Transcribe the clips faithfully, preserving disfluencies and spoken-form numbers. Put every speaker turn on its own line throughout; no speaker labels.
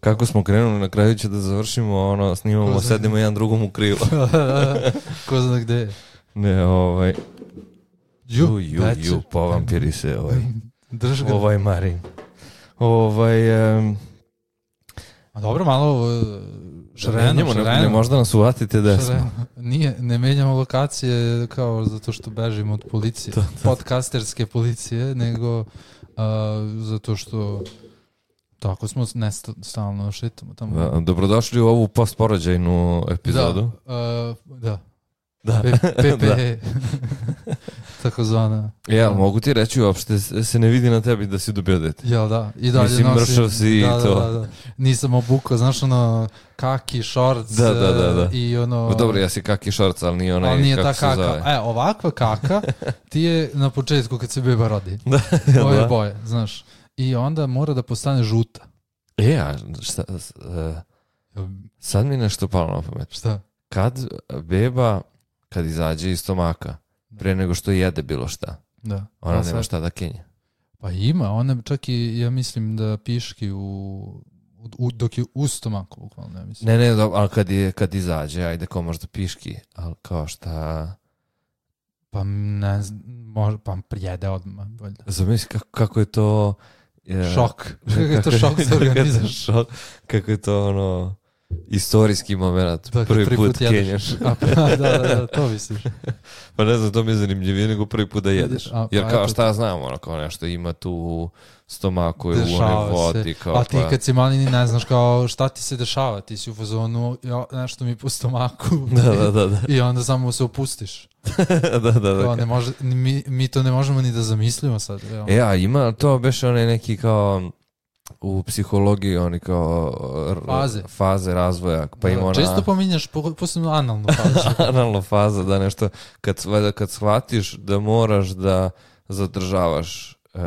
kako smo krenuli, na kraju će da završimo, ono, snimamo, sedimo jedan drugom u krilo.
Ko zna gde je.
Ne, ovaj...
Ju,
ju, ju, ju, povampiri se, ovaj...
Drž ga.
Ovaj Marin. Ovaj... Um,
A dobro, malo šareno, šareno.
Ne, možda nas uvatite da smo.
Nije, ne menjamo lokacije kao zato što bežimo od policije, to, to. podcasterske policije, nego uh, zato što tako smo nestalno šetamo tamo.
Da, dobrodošli u ovu postporođajnu epizodu.
Da, uh, da.
Da.
P P tako zvana.
Ja, mogu ti reći uopšte se ne vidi na tebi da si dobio dete.
Jel da, i dalje
mislim,
nosim.
Mršav si
da,
i to.
Da, da, da. Nisam obukao, znaš ono, kaki, šorc
da, da, da, da.
i ono...
Dobro, ja si kaki šorc, ali nije onaj,
ali nije
kako
ta
se
kaka.
zove.
E, ovakva kaka ti je na početku kad se beba rodi.
Da,
ove
da.
boje, znaš. I onda mora da postane žuta.
E, a šta... Uh, sad mi nešto palo na pamet.
Šta?
Kad beba, kad izađe iz stomaka, pre nego što jede bilo šta,
da.
ona nema šta da kenje.
Pa ima, ona čak i, ja mislim da piški u, u dok je u stomaku, bukvalno, ja mislim.
Ne, ne, ali kad, je, kad izađe, ajde kao možda piški, ali kao šta...
Pa ne znam, možda, pa prijede odmah.
Zamisli kako, kako je to... Je,
šok. Kako je to šok za organizam.
Šok, kako je to ono... istorijski moment,
da,
prvi, prvi put, put kenjaš.
A, pa, da, da, da, to misliš.
Pa ne znam, to mi je zanimljivije nego prvi put da jedeš.
A,
jer kao
eto,
šta znam, ono kao nešto ima tu u stomaku i u
onoj
vodi. Kao,
a ti
pa...
kad si mali ni ne znaš kao šta ti se dešava, ti si u fazonu, ja, nešto mi po stomaku
da, da, da, da.
i onda samo se opustiš.
da, da, da.
Kao, ne može, mi, mi to ne možemo ni da zamislimo sad. Evo.
E, a ima to beš onaj neki kao... u psihologiji oni kao
faze,
faze razvoja. Pa ima ona...
Često pominjaš posebno analnu fazu.
Analnu fazu, da nešto, kad, kad shvatiš da moraš da zadržavaš e...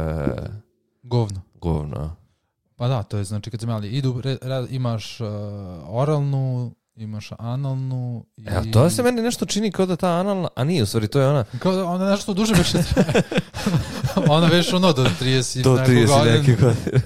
govno.
Govno.
Pa da, to je znači kad se mali idu, re, re, imaš uh, oralnu, imaš analnu. I...
E, a to se meni nešto čini kao da ta analna, a nije, u stvari, to je ona...
Kao da ona nešto duže već ne traje. Ona već ono do trideset
do trideset neke godine.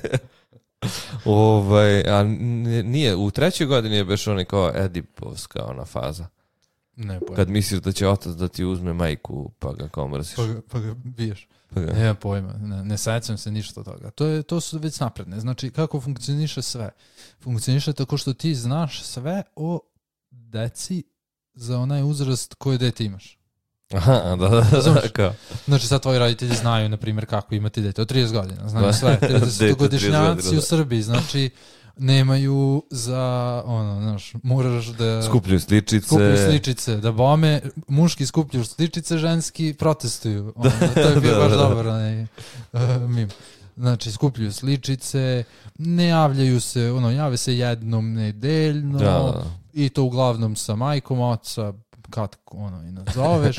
ovaj, a nije, u trećoj godini je već onaj kao Edipovska ona faza.
Ne, pojma.
Kad misliš da će otac da ti uzme majku, pa ga kao mrziš.
Pa ga, pa ga biješ.
Pa ga.
Nema pojma, ne, ne sećam se ništa od toga. To, je, to su već napredne. Znači, kako funkcioniše sve? Funkcioniše tako što ti znaš sve o deci za onaj uzrast koji dete imaš.
Aha, da, da, da, kao.
Znači sad tvoji roditelji znaju, na primjer, kako imati dete od trideset godina, znaju sve. tridesetogodišnjaci u Srbiji, znači nemaju za, ono, znaš, moraš da...
Skupljuju sličice.
Skupljuju sličice, da bome, muški skupljuju sličice, ženski protestuju. Ono, to je bio baš dobar onaj uh, mim. Znači, skupljuju sličice, ne javljaju se, ono, jave se jednom nedeljno
da.
I to uglavnom sa majkom oca, kad ono i nazoveš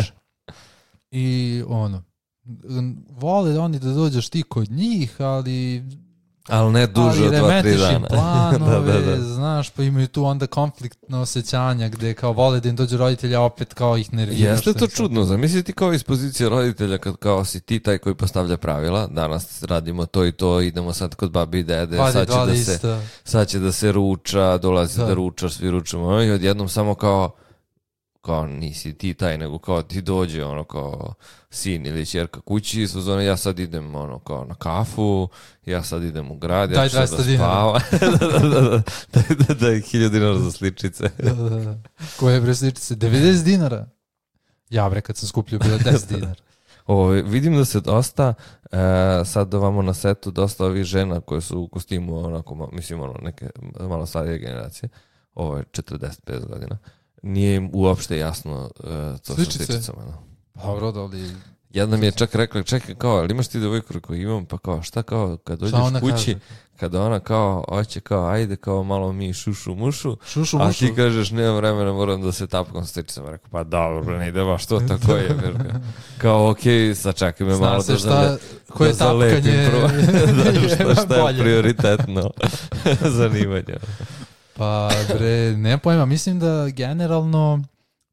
i ono vole oni da dođeš ti kod njih, ali
ali ne duže od dva tri dana.
planove,
da, da, da.
Znaš, pa imaju tu onda konfliktno osjećanja gde kao vole da im dođu roditelja, opet kao ih nerviraš.
Jeste to čudno, zamisli ti kao iz pozicije roditelja kad kao si ti taj koji postavlja pravila, danas radimo to i to, idemo sad kod babi i dede,
Vadi,
sad, će da
isto.
se, sad će da se ruča, dolazi da, da ručaš, svi ručamo i odjednom samo kao kao nisi ti taj, nego kao ti dođe ono kao sin ili ćerka kući i su ja sad idem ono kao na kafu, ja sad idem u grad, ja ću sad da spavam. da, da, da, da, daj, da, daj hiljadu dinara za sličice.
da, da, da. Koje bre sličice? devedeset dinara? Ja bre kad sam skupljio bilo deset dinara.
O, vidim da se dosta, e, sad ovamo na setu, dosta ovih žena koje su u kostimu, onako, mislim ono, neke malo starije generacije, ovo je četrdeset pedeset godina. Nije im uopšte jasno uh, to
sličice.
Sa sličicama. No.
Dobro, da li...
Jedna mi je čak rekla, čekaj, kao, ali imaš ti devojku koju imam, pa kao, šta kao, kad dođeš kući, kaže? Kada ona kao, hoće kao, ajde kao malo mi šušu mušu,
šušu,
a
mušu.
ti kažeš, nema vremena, moram da se tapkam sa sličicama. Rekao, pa dobro, ne ide baš to tako je. Verka. Kao, okej, okay, sačekaj me
Zna
malo
se
da,
šta,
da,
koje
da
tapkanje
da, šta, šta je prioritetno zanimanje.
Pa bre, ne pojma, mislim da generalno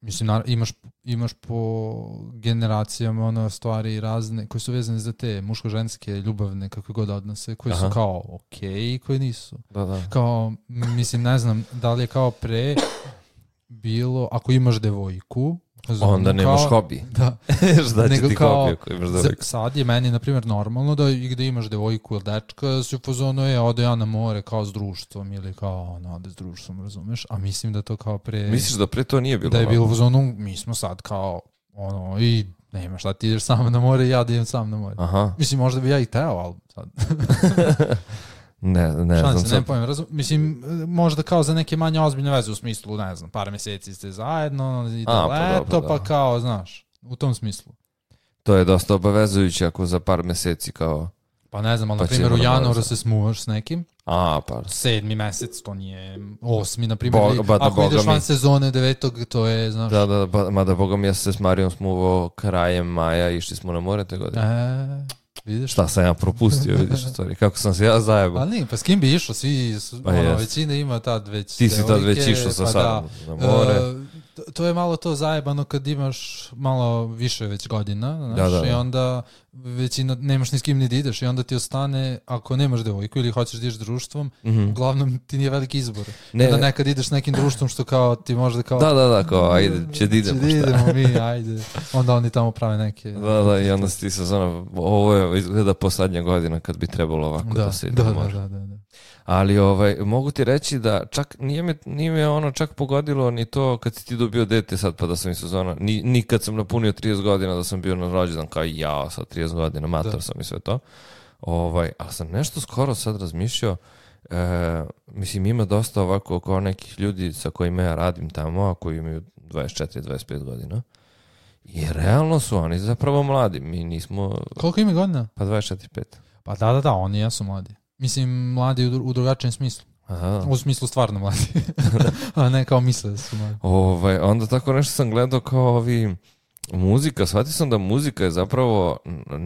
mislim, na, imaš, imaš po generacijama ono stvari razne koje su vezane za te muško-ženske ljubavne kakve god odnose, koje Aha. su kao ok i koje nisu.
Da, da.
Kao, mislim, ne znam, da li je kao pre bilo, ako imaš devojku,
Zonu, onda nemaš kao, hobi.
Da.
Šta će ti kao, hobi ako imaš devojku?
Sad je meni, na primjer, normalno da i gde imaš devojku ili dečka, si u fazonu je, ode ja na more kao s društvom ili kao, ono, ode s društvom, razumeš? A mislim da to kao pre...
Misliš da pre to nije bilo?
Da je bilo u fazonu, mi smo sad kao, ono, i nema šta, ti ideš sam na more i ja da idem sam na more.
Aha.
Mislim, možda bi ja i teo, ali sad...
Ne, ne znam.
Šanse, ne pojem, razum, mislim, možda kao za neke manje ozbiljne veze u smislu, ne znam, par mjeseci ste zajedno, ide A, pa leto, dobro, pa da. Kao, znaš, u tom smislu.
To je dosta obavezujuće ako za par mjeseci kao...
Pa ne znam, ali pa na primjer u januaru se smuvaš s nekim.
A, pa.
Sedmi mesec, to nije osmi, na primjer.
Boga, ba,
ako ideš van
mi...
sezone devetog, to je, znaš...
Da, da, ba, mada Boga mi ja se s Marijom smuvao krajem maja, išli smo na more te godine.
E... Vidiš?
Šta sam ja propustio, vidiš, stvari. Kako sam se ja zajebao.
A nije, pa s kim bi išao, svi, pa ono, većina ima tad već
Ti si tad već išao sa pa sadom da, na more. Uh,
to, to je malo to zajebano kad imaš malo više već godina, znaš,
da, da, da.
I onda većina, nemaš ni s kim ni da ideš i onda ti ostane, ako nemaš devojku ili hoćeš da ideš društvom, mm-hmm. uglavnom ti nije veliki izbor. Ne, onda nekad ideš s nekim društvom što kao ti možda kao...
Da, da, da, kao ajde, će da idemo,
šta? Će da idemo mi, ajde. Onda oni tamo prave neke...
Da, da, i onda si ti sa zona, ovo je izgleda poslednja godina kad bi trebalo ovako da, da se ide.
Da, da, da, da, da.
Ali ovaj, mogu ti reći da čak nije me, nije me ono čak pogodilo ni to kad si ti dobio dete sad pa da sam i sezona, ni, ni kad sam napunio trideset godina da sam bio na rođendan kao ja sad trideset godina, mator da. Sam i sve to. Ovaj, ali sam nešto skoro sad razmišljao, e, mislim ima dosta ovako kao nekih ljudi sa kojima ja radim tamo, a koji imaju dvadeset četiri dvadeset pet godina. I realno su oni zapravo mladi, mi nismo...
Koliko ima godina?
Pa dvadeset četiri pet.
Pa da, da, da, oni jesu mladi. Mislim, mladi u, u drugačijem smislu. Aha. U smislu stvarno mladi. A ne kao misle da su mladi.
Ovaj, onda tako nešto sam gledao kao ovi... Muzika, shvatio sam da muzika je zapravo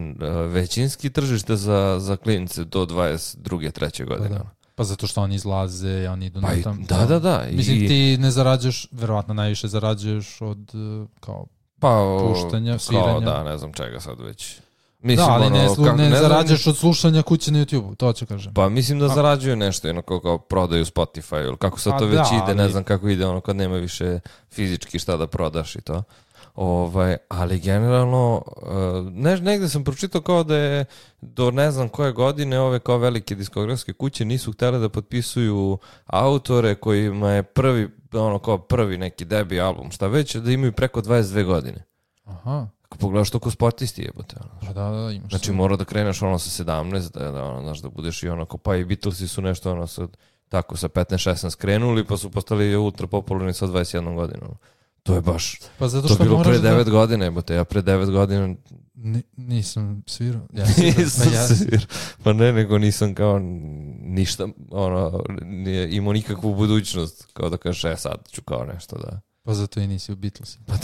većinski tržište za, za klinice do dvadeset druge treće godine.
Pa, da. Pa zato što oni izlaze, oni idu
pa
na tam.
Da, da, da.
Mislim,
I...
ti ne zarađuješ, verovatno najviše zarađuješ od kao
pa,
puštanja, sviranja.
Kao da, ne znam čega sad već. Mislim,
da, ali
ono,
ne, slu,
kako,
ne,
ne
zarađuješ
znam,
od slušanja kuće na YouTube-u, to ću kažem.
Pa mislim da A... zarađuju nešto, jednako kao prodaju Spotify, ili kako sad to A, već da, ide, ali... ne znam kako ide, ono kad nema više fizički šta da prodaš i to. Ovaj, ali generalno, ne, negde sam pročitao kao da je do ne znam koje godine ove kao velike diskografske kuće nisu htjeli da potpisuju autore kojima je prvi, ono kao prvi neki debi album, šta već, da imaju preko dvadeset dve godine.
Aha.
Ako pogledaš to ko sportisti jebote.
Pa da, da, imaš.
Znači mora da kreneš ono sa sedamnaest, da, da, ono, znaš, da budeš i onako, pa i Beatlesi su nešto ono sa, tako sa petnaest šesnaest krenuli, pa su postali ultra popularni sa dvadeset jednom godinom. To je baš,
pa zato
to
što
bilo pre devet
da...
godina, jebote, ja pre devet godina...
Ni, nisam svirao. Ja
nisam pa ja... svirao. Pa ne, nego nisam kao ništa, ono, nije imao nikakvu budućnost, kao da kažeš, e sad ću kao nešto da...
Pa zato i nisi u Beatlesi.
Pa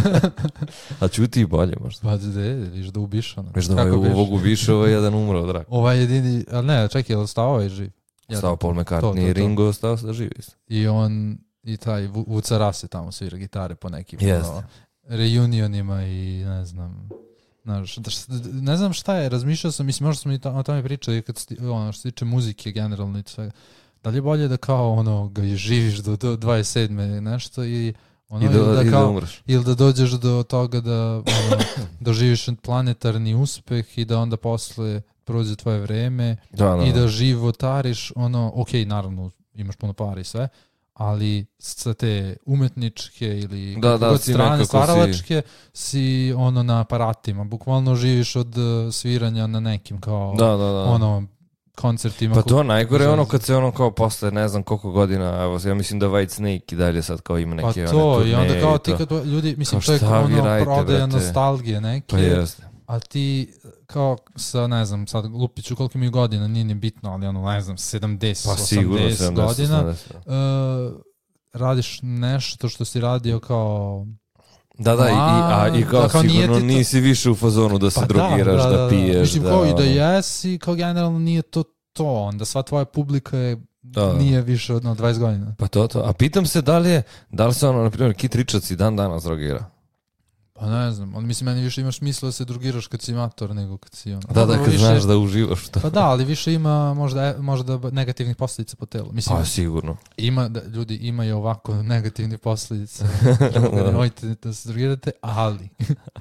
a ću ti i bolje možda.
Pa da je, viš da ubiš ono.
Viš da ovaj ovog ubiš, ovaj jedan umro od raka.
Ovaj jedini, ali ne, čekaj, je li stao ovaj živ?
Stao Paul McCartney i Ringo, stao da živi.
I on... I taj Vuca Rase tamo svira gitare po nekim ono, reunionima i ne znam, znaš, ne znam šta je, razmišljao sam, mislim, možda smo i o tome pričali kad sti, ono, što se tiče muzike generalno i sve, da li je bolje da kao ono ga živiš do, do dvadeset sedme nešto i ono,
I, do,
ili, da
i
kao,
da umreš.
Ili da dođeš do toga da ono, doživiš planetarni uspeh i da onda posle prođe tvoje vreme
da, da.
I da životariš ono, ok, naravno imaš puno para i sve, ali sa te umetničke ili
da, da,
strane stvaralačke si... si ono na aparatima, bukvalno živiš od sviranja na nekim kao
da, da, da.
ono koncertima.
Pa to najgore je ono kad se ono kao posle ne znam koliko godina, evo ja mislim da White Snake i dalje sad kao ima neke
pa to,
one
i onda kao ti kad ljudi, mislim to je kao ono
radite,
prodaja nostalgije neke,
pa jeste.
A ti kao sa, ne znam, sad lupiću koliko mi godina, nije ni bitno, ali ono, ne znam, sedamdeset,
pa,
osamdeset godina, uh, radiš nešto što si radio kao...
Da, da, i, a, i kao, da, kao sigurno nisi više u fazonu da se pa drogiraš, da, da, da, da piješ.
Mislim,
da,
kao i da jesi, kao generalno nije to to, onda sva tvoja publika je
Da.
nije više od no, dvadeset godina.
Pa to to. A pitam se da li je, da li se ono, na primjer, Kit Richards i dan danas drogira?
Pa ne znam, on mislim, meni više imaš smisla da se drogiraš kad si mator nego kad si ono.
Da, da, kad
više,
znaš da uživaš to.
Pa da, ali više ima možda, možda negativnih posljedica po telu. Mislim,
Pa sigurno.
Ima, da, ljudi imaju ovako negativne posljedice. Nemojte da se drogirate, ali...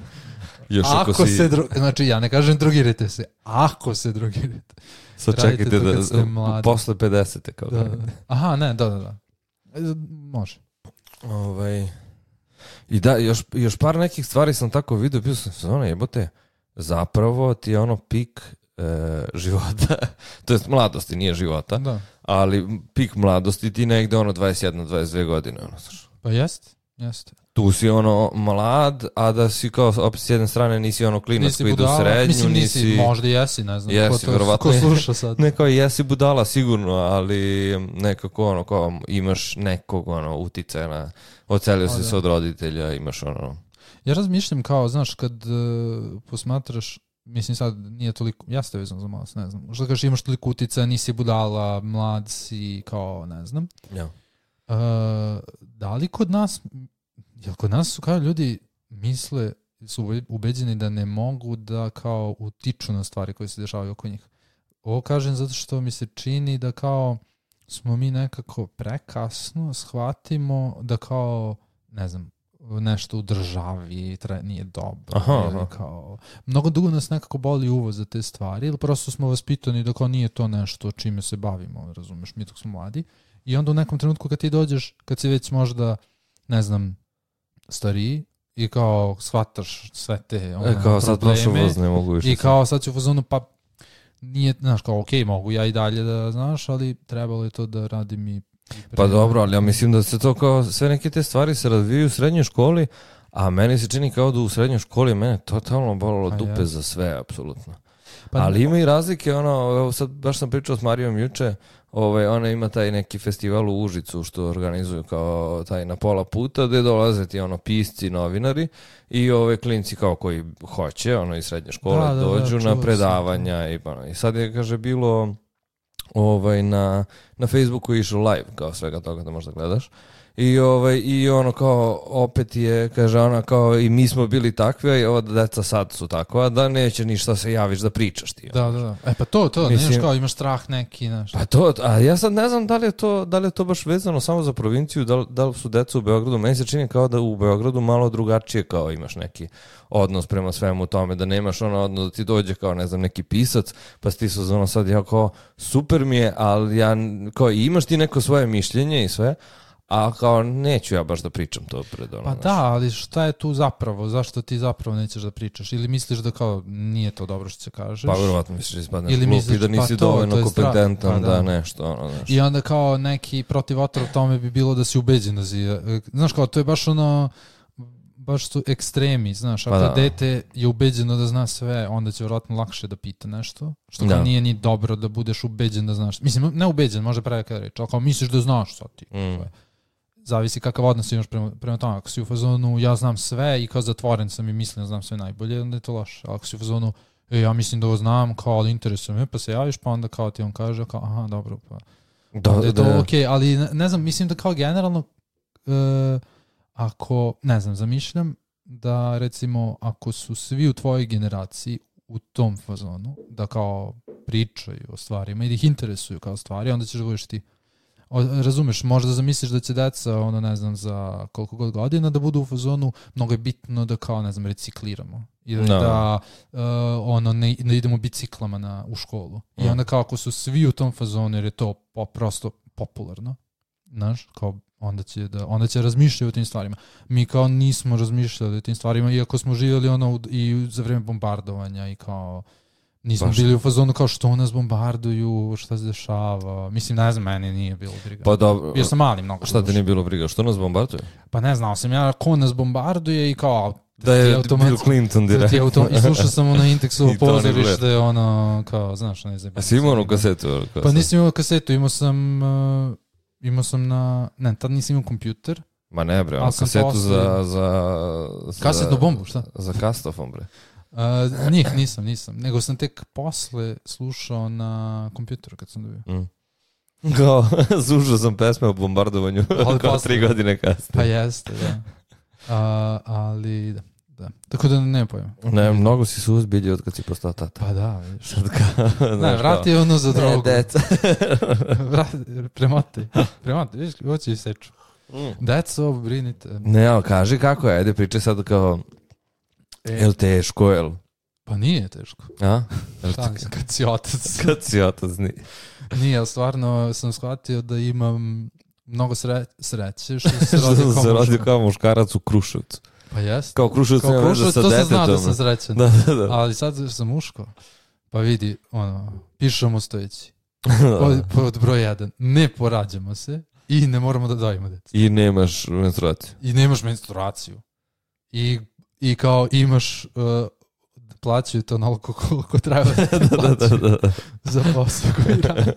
Još ako,
ako
si...
se dro... Znači, ja ne kažem drogirajte se, ako se drogirate.
Sad čekajte da, posle pedesete kao
da, da. Aha, ne, da, da, da. Može.
Ovaj... I da, još, još par nekih stvari sam tako vidio, bio sam se ono, jebote, zapravo ti je ono pik e, života, to jest mladosti, nije života,
da.
Ali pik mladosti ti negde ono dvadeset jedna dvadeset dve godine, ono, znaš.
Pa jest, jest.
Tu si ono mlad, a da si kao opet s jedne strane nisi ono klinac koji ide u srednju,
mislim,
nisi...
nisi... Možda jesi, ne znam,
jesi,
ko, to, ko sluša sad.
Ne kao jesi budala sigurno, ali nekako ono kao imaš nekog ono uticaja na... Ocelio si se od roditelja, imaš ono...
Ja razmišljam kao, znaš, kad uh, posmatraš, mislim sad nije toliko, ja ste vezan za malo, ne znam, što kažeš imaš toliko uticaja, nisi budala, mlad si, kao, ne znam.
Ja.
Uh, da li kod nas, jel kod nas su kao ljudi misle, su ubeđeni da ne mogu da kao utiču na stvari koje se dešavaju oko njih. Ovo kažem zato što mi se čini da kao smo mi nekako prekasno shvatimo da kao, ne znam, nešto u državi tra, nije dobro.
Aha,
ili
aha.
Kao, mnogo dugo nas nekako boli uvo za te stvari, ili prosto smo vaspitani da kao nije to nešto čime se bavimo, razumeš, mi dok smo mladi. I onda u nekom trenutku kad ti dođeš, kad si već možda, ne znam, stariji, i kao shvataš sve te one,
e, kao
probleme,
sad prošlo voz, ne mogu više.
I kao sad ću u fazonu, pa nije, znaš, kao, okej, okay, mogu ja i dalje da, znaš, ali trebalo je to da radim i...
Pa dobro, ali ja mislim da se to kao, sve neke te stvari se razvijaju u srednjoj školi, a meni se čini kao da u srednjoj školi mene totalno bolilo dupe ja. Za sve, apsolutno. Pa, ali ima i razlike, ono, sad baš sam pričao s Marijom juče, ovaj, ona ima taj neki festival u Užicu što organizuju kao taj na pola puta gde dolaze ti ono pisci, novinari i ove klinci kao koji hoće, ono iz srednje škole da, dođu da, da, na predavanja i, pa, i sad je, kaže, bilo ovaj, na, na Facebooku je išao live kao svega toga da možda gledaš. I, ovaj, i ono kao, opet je, kaže ona, kao i mi smo bili takvi, a ova deca sad su takva, da neće ništa se javiš da pričaš ti.
Da, da, da. E pa to, to, mislim, nemaš kao, imaš strah neki, znaš.
Pa to, a ja sad ne znam da li je to, da li je to baš vezano samo za provinciju, da li, da li su deca u Beogradu, meni se čini kao da u Beogradu malo drugačije kao imaš neki odnos prema svemu tome, da nemaš ono odnos da ti dođe kao, ne znam, neki pisac, pa ti su ono sad, ja kao, super mi je, ali ja, kao, imaš ti neko svoje mišljenje i sve, a kao neću ja baš da pričam to pred ono.
Pa naš. Da, ali šta je tu zapravo? Zašto ti zapravo nećeš da pričaš? Ili misliš da kao nije to dobro što se kažeš?
Pa vjerovatno misliš da ispadneš glup i da nisi pa dovoljno to, kompetentan pa da. da nešto. Ono, nešto.
I onda kao neki protivotrov tome bi bilo da si ubeđen da si... Znaš kao, to je baš ono... baš su ekstremi, znaš, ako pa dete je ubeđeno da zna sve, onda će vjerojatno lakše da pita nešto, što da. Nije ni dobro da budeš ubeđen da znaš. Mislim, ne ubeđen, može pravi kada reći, ali kao misliš da znaš sad ti. Mm. Zavisi kakav odnos imaš prema, prema tome. Ako si u fazonu, ja znam sve i kao zatvoren sam i mislim da znam sve najbolje, onda je to loše. Ako si u fazonu, e, ja mislim da ovo znam, kao, ali interesuje me, pa se javiš, pa onda kao ti on kaže, kao, aha, dobro, pa
da,
onda je to
da.
okej, okay, ali ne, ne znam, mislim da kao generalno, uh, ako, ne znam, zamišljam da recimo ako su svi u tvojoj generaciji u tom fazonu, da kao pričaju o stvarima i da ih interesuju kao stvari, onda ćeš budeš ti. O, razumeš, možda zamisliš da će deca, ono ne znam, za koliko god godina da budu u fazonu, mnogo je bitno da kao, ne znam, recikliramo. Ili no. da uh, ono, ne, ne idemo biciklama na, u školu. Mm. I onda kao ako su svi u tom fazonu, jer je to po, prosto popularno, znaš, kao onda će da onda će razmišljati o tim stvarima. Mi kao nismo razmišljali o tim stvarima, iako smo živjeli ono i za vrijeme bombardovanja i kao nismo Baš. bili u fazonu kao što nas bombarduju, šta se dešava. Mislim, ne znam, meni nije bilo briga.
Pa dobro.
Bio sam mali mnogo.
Šta te nije bilo briga? Što nas bombarduje?
Pa ne znao sam ja ko nas bombarduje i kao
da je Bill Clinton direkt.
I slušao sam ono Intexovo pozorište, ono kao, znaš, ne znam.
A si imao onu kasetu?
Pa nisam imao kasetu, imao sam... Uh, imao sam na... Ne, tad nisam imao kompjuter.
Ma ne bre, ono kasetu posle... za, za, za...
Kasetnu bombu, šta?
Za kastofon, bre.
Uh, njih nisam, nisam. Nego sam tek posle slušao na kompjuteru kad sam dobio. Mm.
Kao, slušao sam pesme o bombardovanju
Ali
kao
posle-
tri godine kasnije.
Pa jeste, da. A, ali, da, da. Tako da ne pojma.
Ne, mnogo si se uzbilji od kad si postao tata.
Pa da, vidiš.
Sad kao,
Ne, vrati ono za drogu.
Ne, deca.
Vrati, premoti. Premoti, vidiš, hoće i seču.
Mm.
Deco, brinite.
Ne, ali kaži kako je, ajde pričaj sad kao,
E,
jel teško, jel?
Pa nije teško.
A? Jel
Šta mislim, kad si otac.
kad si otac ni...
Nije, ali stvarno sam shvatio da imam mnogo sre, sreće što se rodio
Što
kao
se rodio
muško.
kao muškarac u Kruševcu.
Pa jest.
Kao Kruševac
Kao
nema veze
Kruševac,
sa
to sam
detetom.
znao da sam srećan.
Da, da, da.
Ali sad što sam muško, pa vidi, ono, pišemo stojeći. Pod, pod broj jedan, ne porađamo se i ne moramo da dojimo djecu.
I nemaš menstruaciju.
I nemaš menstruaciju. I, i kao imaš, uh, plaćaju to onoliko koliko treba da ti
da, da,
plaćaju
da, da.
za posao koji radiš.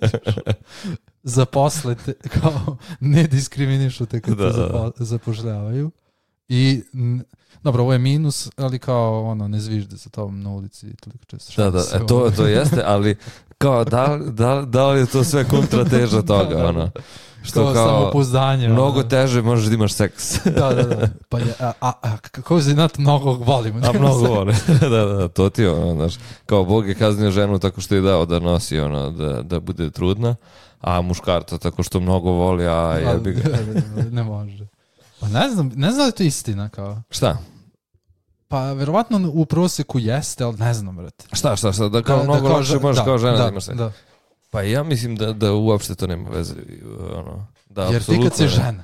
Zaposle te, kao ne diskriminišu te kad
Da,
te
da.
zapo, zapošljavaju. I, n- dobro, ovo je minus, ali kao ono, ne zvižde sa tobom na ulici i toliko često.
Da, da,
šalje se,
e, to,
ono.
to jeste, ali kao da, da, da li je to sve kontrateža toga,
Da, da.
ono?
Kao
Što kao,
samopouzdanje.
mnogo
ono.
teže možeš da imaš seks.
Da, da, da. Pa je, a, a, a kako se znate, mnogo volimo.
A mnogo vole. da, da, da, to ti je ono, znaš, kao Bog je kaznio ženu tako što je dao da nosi, ono, da, da bude trudna, a muškarca tako što mnogo voli, a jebi ga.
Ne može. Pa ne znam, ne znam da je to istina, kao.
Šta?
Pa verovatno u proseku jeste, ali ne znam, brate.
Šta, šta, šta, da kao
Da- da
mnogo
kao
lakše
žen-
možeš
da,
kao žena da,
da,
imaš seks.
da.
Pa ja mislim da, da uopšte to nema veze, ono, da
Jer ti kad si
apsolutno ne.
žena,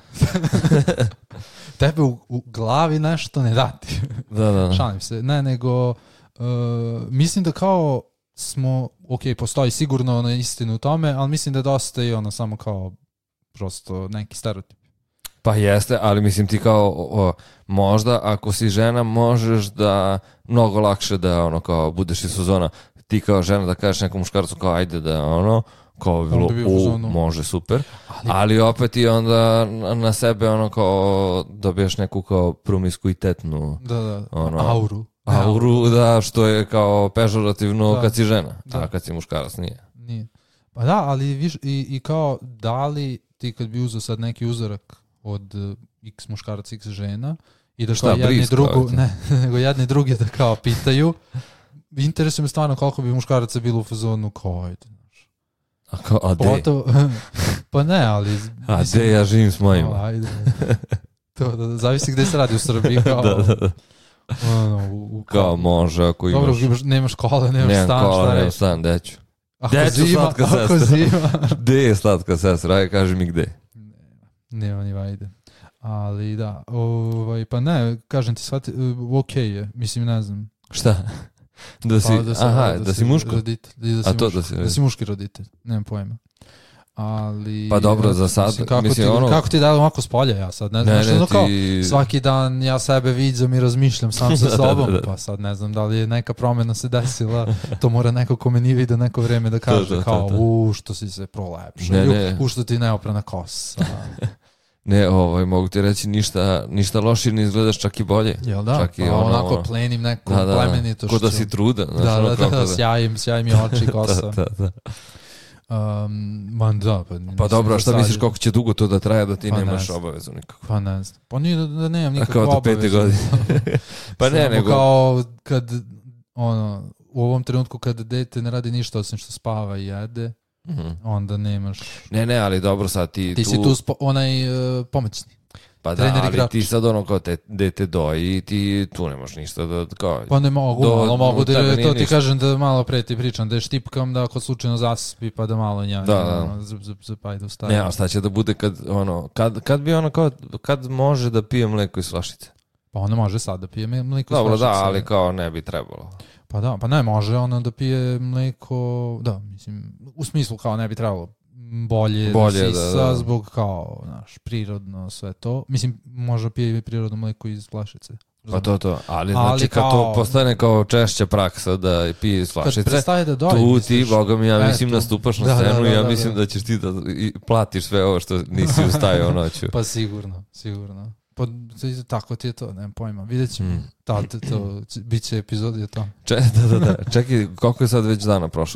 tebe u, u glavi nešto ne dati.
Da, da, da.
Šalim se. Ne, nego uh, mislim da kao smo, ok, postoji sigurno ono istinu u tome, ali mislim da dosta i ono samo kao prosto neki stereotip.
Pa jeste, ali mislim ti kao o, možda ako si žena možeš da mnogo lakše da ono kao budeš iz fazona, ti kao žena da kažeš nekom muškarcu kao ajde da ono kao bi bilo,
On bi bio u
u,
fazonu.
može, super,
Ali,
ali opet i onda na, na sebe ono kao dobiješ neku kao promiskuitetnu
da, da,
ono,
auru.
auru, da, što je kao pežorativno
Da.
kad si žena,
Da.
a kad si muškarac nije.
Nije. Pa da, ali viš, i, i kao da li ti kad bi uzeo sad neki uzorak od uh, x muškaraca, x žena i da
Šta,
kao jedni
bris,
drugu,
kao?
ne, nego jedni drugi da kao pitaju, interesuje me stvarno koliko bi muškaraca bilo u fazonu kao ajde.
A kao, a de?
Pogotovo, pa ne, ali...
A
mislim,
de, ja živim s mojima.
kao, ajde. To, da, da, zavisi gde se radi u Srbiji, kao...
Da, da, da.
Ono, u, u,
Kao može ako
Dobro,
imaš...
imaš, nemaš škole, nemaš
Nemam
stan,
kola,
šta
nemam
reći?
stan, deću.
Ako
Gde ću,
zima,
slatka
ako
sestra?
zima...
Gde je slatka sestra? Ajde, kaži mi gde.
Nema ni vajde. Ali da, ovaj, pa ne, kažem ti, shvati, ok je, mislim, ne znam.
Šta? Da si,
Pa,
aha, da, si muško?
Roditelj, da si
A to
muško,
da si-
da si muški roditelj, nemam pojma. Ali...
Pa dobro, za sad,
Mislim, kako,
mislim,
ti,
ono-
kako ti da ovako s polja, ja sad ne znam,
Ne,
što
ne,
ono kao,
ti...
svaki dan ja sebe viđam i razmišljam sam sa
Da, da,
sobom,
da.
pa sad ne znam da li je neka promjena se desila, to mora neko ko me nije vidio neko vreme da kaže
Da, da,
kao,
da, da.
u, što si se prolepšao,
Ne,
u,
ne.
u, što ti neoprana kosa.
Ne, ovaj, mogu ti reći ništa, ništa lošije ne izgledaš, čak i bolje.
Jel da?
Čak i
Pa
ono-
onako plenim nekom
Da, da,
plemenitošću.
ko da si trudan. znaš,
Da,
ono
da,
kao
da, da, sjajim, sjajim mi oči, kosa.
da, da, da.
Um, man, da, pa,
Pa
mislim,
dobro, a šta
za sad
misliš
je-
koliko će dugo to da traje da ti
Pa ne
nemaš
znam.
obavezu nikako?
Pa ne znam. Pa nije da, da nemam nikakvu
Kao do pete
obavezu.
godine. Pa ne,
Samo
nego...
kao kad, ono, u ovom trenutku kada dete ne radi ništa osim što spava i jede,
Mhm.
onda nemaš...
Ne, ne, ali dobro sad ti,
Ti
tu...
si tu spo, onaj uh, pomoćni.
Pa da,
trener
ali
igrač.
ti sad ono kao te dete doji i ti tu nemaš ništa da kao...
Pa ne mogu,
Do-
malo mogu
u
da,
tebe
to
nije
ti
ništa.
kažem da malo pre ti pričam, da je štipkam da ako slučajno zaspi pa da malo njanja,
Da, da.
ono, zup, zup, zup, ajde ustaje.
Ne, a šta će da bude kad, ono, kad, kad bi ono kao, kad može da pije mleko iz flašice?
Pa ona može sad da pije mlijeko iz
Dobro, da,
flašice.
ali kao ne bi trebalo.
Pa da, pa ne može ona da pije mlijeko, da, mislim, u smislu kao ne bi trebalo bolje,
Bolje,
da
da,
sisa
da.
zbog kao, znaš, prirodno sve to. Mislim, može pije i prirodno mlijeko iz flašice.
Pa to to, ali,
Ali
znači kad
kao-
to postane kao češća praksa da pije iz
Kad
flašice,
prestaje da doji,
tu ti,
misliš,
boga mi, ja
E,
mislim,
tu.
nastupaš na
Da, da,
scenu i
da,
ja
da,
mislim
da.
da ćeš ti da i platiš sve ovo što nisi ustajao noću.
Pa sigurno, sigurno. Pa tako ti je to, nemam pojma. Vidjet ćemo.
Mm.
Da, to, to, bit će epizodi o tom.
Če, da, da, da. Čekaj, koliko je sad već dana prošlo?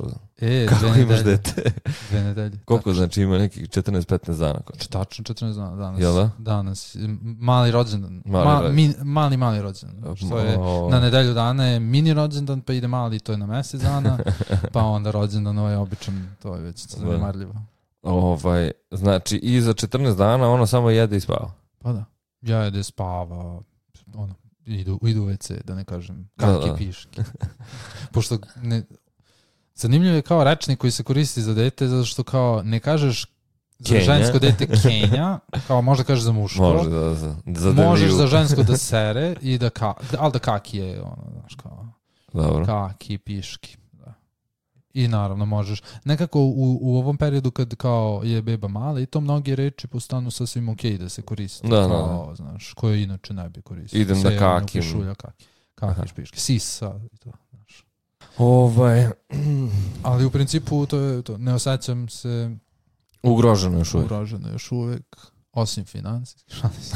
E,
Kako
dve
imaš
nedelje.
dete?
Dve nedelje.
Koliko
Tačno.
znači ima nekih četrnaest petnaest dana?
Tačno četrnaest dana danas.
Jel da?
Danas. Mali rođendan.
Mali
Ma,
rođendan.
min, mali, mali rođendan. Što je,
O.
na nedelju dana je mini rođendan, pa ide mali, to je na mjesec dana, pa onda rođendan ovaj običan, to je već zanemarljivo.
Ovaj, znači, i za četrnaest dana ona samo jede i spava.
Pa da. Ja jede spava, ono, idu, idu u ve ce, da ne kažem,
Da,
kaki
da.
piški. Pošto ne, zanimljivo je kao rečnik koji se koristi za dete, zato što kao ne kažeš za
Kenja.
žensko dete Kenja, kao možda kažeš za muško.
Može da za, za
Možeš
deliju.
za žensko da sere i da ka, ali da kaki je ono, znaš, kao
Dobro.
kaki, piški. Da. I naravno možeš, nekako u, u ovom periodu kad kao je beba mala i to mnogi reči postanu sasvim okej da se koriste.
Da, da,
kao, znaš, koje inače ne bi koristio.
Idem da
Sejanje,
kakim.
Pišulja, kaki. Kaki, piški. Sisa i to. Znaš.
Ovaj,
Ali u principu to je to. Ne osjećam se
ugroženo još uvijek.
ugroženo još uvijek, osim financijski.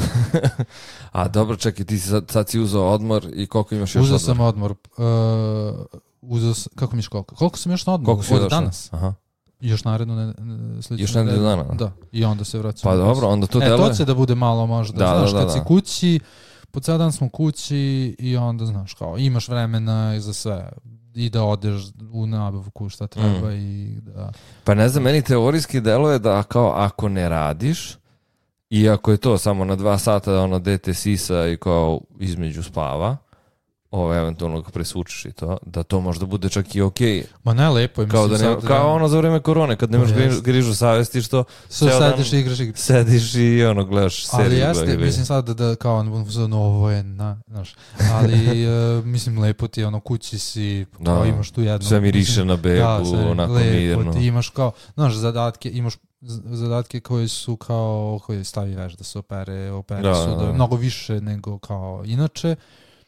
A dobro, čekaj, ti si sad, sad si uzeo odmor i koliko imaš još
Uzeo
odmor?
sam odmor. Uh, uzeo sam, kako miš koliko? Koliko sam još na odmoru?
Koliko si
Od
došao?
danas.
Aha.
Još naredno ne, ne, sljedeću
Još nedelju
nedelju.
dana?
Da, i onda se vraćam.
Pa
na
dobro,
posao.
onda to
E,
deluje.
to će da bude malo možda.
Da,
znaš,
da,
kad
da,
si
da.
kući, po cijel dan smo kući i onda, znaš, kao, imaš vremena i za sve. I da odeš u nabavku šta treba
Mm.
i da...
Pa ne znam, meni teorijski deluje da kao ako ne radiš, i ako je to samo na dva sata da ono dete sisa i kao između spava, ovo eventualno ga presvučiš i to, da to možda bude čak i okej.
Ma ne, lepo je.
Kao, da
mislim,
ne,
sad
kao ono za vreme korone, kad nemaš
Pa
grižu,
jest.
grižu savjesti što
Sad
ceo dan
sediš i igraš igre.
sediš i ono gledaš seriju.
Ali jeste,
ili-
mislim sad da, da kao ono, ovo je na, znaš, ali uh, mislim lepo ti je, ono, kući si, kao
Da.
imaš tu jednu.
Sve miriše
mislim,
na bebu,
da, sve
onako
lepo,
mirno.
ti imaš kao, znaš, zadatke, imaš z- zadatke koji su kao, koji stavi veš da se opere, opere
Da,
su
da,
da,
da.
mnogo više nego kao inače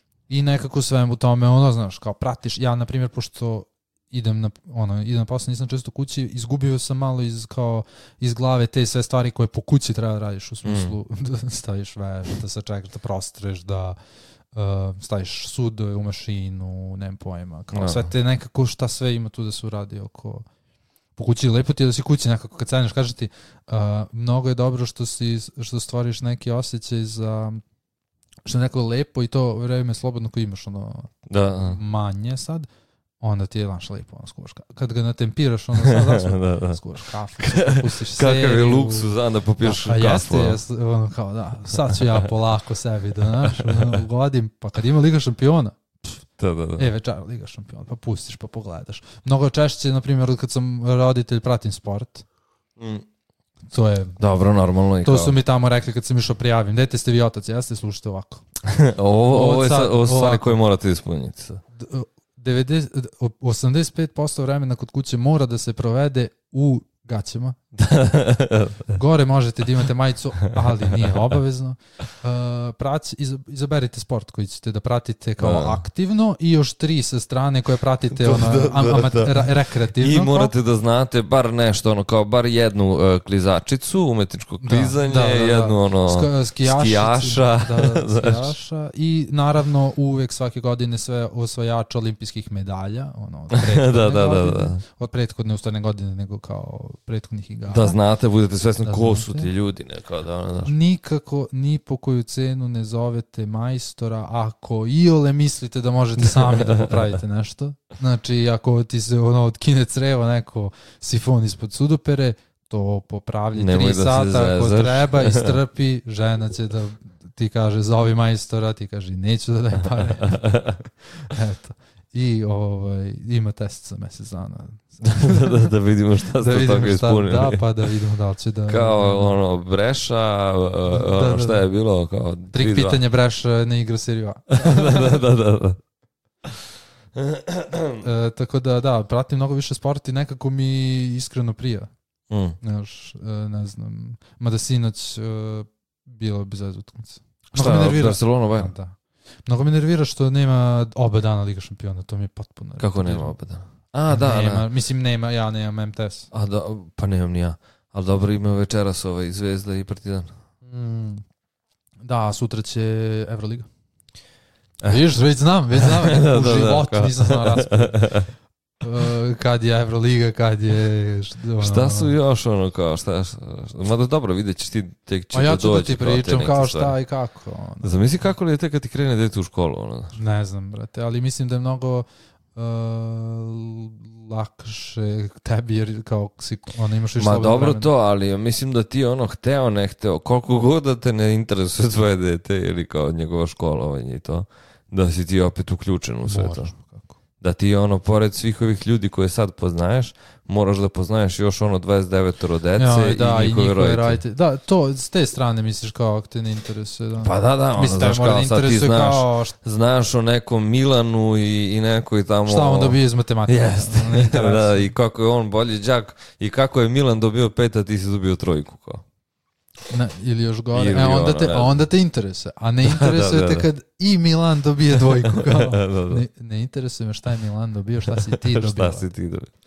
i nekako sve u tome, ono, znaš, kao pratiš, ja, na primjer, pošto idem na, ono, idem na posao, nisam često kući, izgubio sam malo iz, kao, iz glave te sve stvari koje po kući treba da radiš, u smislu da staviš veš, da se čekaš, da prostreš, da uh, staviš sudove u mašinu, nemam pojma, kao
Da.
sve te nekako šta sve ima tu da se uradi oko po kući. Lepo ti je da si kući nekako, kad sedneš, kaže ti, uh, mnogo je dobro što, si, što stvoriš neki osjećaj za što je neko lepo i to vreme slobodno koji imaš ono
Da, da.
manje sad, onda ti je znaš lepo ono skuvaš. ka- Kad ga natempiraš, ono sad zasmo,
Da, da.
skuvaš kafu, pustiš
Kakav je
seriju.
luksuz, a da popiješ
Da, a
kafu.
jeste, jeste, ono kao da, sad ću ja polako sebi da, znaš, ono, ugodim, pa kad ima Liga šampiona,
Da, da, da.
e, večera Liga šampiona, pa pustiš, pa pogledaš. Mnogo češće, na primjer, kad sam roditelj, pratim sport,
Mm.
to je,
Dobro, normalno. I
to
kao-
su mi tamo rekli kad sam išao prijavim, dete ste vi otac, jeste, slušajte ovako.
ovo, ovo, je
Od sad,
sad, ovo su stvari
ovako.
koje morate ispuniti. sad.
D- devedeset osamdeset pet posto vremena kod kuće mora da se provede u gaćama. Gore možete da imate majicu, ali nije obavezno. Uh, praći, iz- izaberite sport koji ćete da pratite kao
Da.
aktivno i još tri sa strane koje pratite
Da,
ono,
da, da,
am- ama-
da.
ra- rekreativno.
I
kao.
morate da znate bar nešto, ono, kao bar jednu uh, klizačicu, umetničko
Da,
klizanje,
da, da, da.
jednu ono
Sk- skijašicu,
skijaša.
da, da,
Znaš.
skijaša i naravno uvek svake godine sve osvajača olimpijskih medalja, ono, od prethodne
da, da, da,
godine,
da.
od prethodne ustane godine, nego kao prethodnih igara.
Da znate, budete svesni
Da
ko su
znate.
ti ljudi, ne, kao da, ono, znaš.
Nikako, ni po koju cenu ne zovete majstora ako iole mislite da možete sami da popravite nešto. Znači, ako ti se ono otkine crevo neko sifon ispod sudopere, to popravlji
Nemoj
tri
da se
sata ako
zezaš.
treba i strpi, žena će da ti kaže zovi majstora, ti kaže neću da daj pare. Eto. I ovaj, ima test za mjesec dana.
da, da, da vidimo šta
Da
ste od
vidimo
toga
šta,
ispunili.
da, pa da vidimo da li će da...
Kao ono Breša, uh, ono
da,
šta
da.
je bilo, kao
Trik
tri dva.
pitanje Breš ne igra seriju A.
da, da, da, da.
E, tako da, da, pratim mnogo više sport i nekako mi iskreno prija.
Mm.
Znaš, e, ne znam, mada sinoć e, bilo bez veze utakmice. Mnogo
Šta,
me nervira.
Barcelona,
Da,
Bayern?
da. Mnogo me nervira što nema oba dana Liga šampiona, to mi je potpuno...
Kako nema opet? A, da,
nema,
da.
Mislim, nema, ja nemam em te es.
A da, pa nemam ni ja. Ali dobro, ima večeras ovaj Zvezda i Partizan.
Mm. Da, sutra će Euroliga.
Eh.
Viš, već znam, već znam,
Da,
u
da, da,
životu
kao.
nisam znao raspored. Uh, kad je Euroliga, kad je... Ono,
šta su još ono kao, šta, šta, šta mada dobro, vidjet ćeš ti tek će
a ja
to
ću
doći.
da ti pričam kao šta stvari. I kako. Ono.
Zamisli kako li je tek kad ti krene dete u školu. Ono.
Ne znam, brate, ali mislim da je mnogo uh, lakše tebi jer kao si, ono, imaš više
Ma
slobodno
dobro
vremena.
to, ali mislim da ti ono hteo, ne hteo, koliko god da te ne interesuje tvoje dete ili kao njegovo školovanje i to, da si ti opet uključen u sve to. Da ti ono, pored svih ovih ljudi koje sad poznaješ, moraš da poznaješ još ono dvadeset devet dece ja,
da,
i njihove roditelje.
Roditelj. Da, to s te strane misliš kao ako te ne interesuje. Da.
Pa da, da, ono,
mislim,
znaš kao sad ti znaš,
kao...
znaš o nekom Milanu i, i nekoj tamo...
Šta on dobio iz matematike.
Jeste, da, i kako je on bolji đak i kako je Milan dobio pet, a ti si dobio trojku, kao.
Ne, ili još gore,
ili
e, onda,
ono,
te,
ne.
onda te interesuje, a ne interesuje
da, da,
te
da.
kad i Milan dobije dvojku. Kao.
da, da, da.
Ne, ne interesuje me šta je Milan dobio, šta si ti dobio.
šta si ti dobio.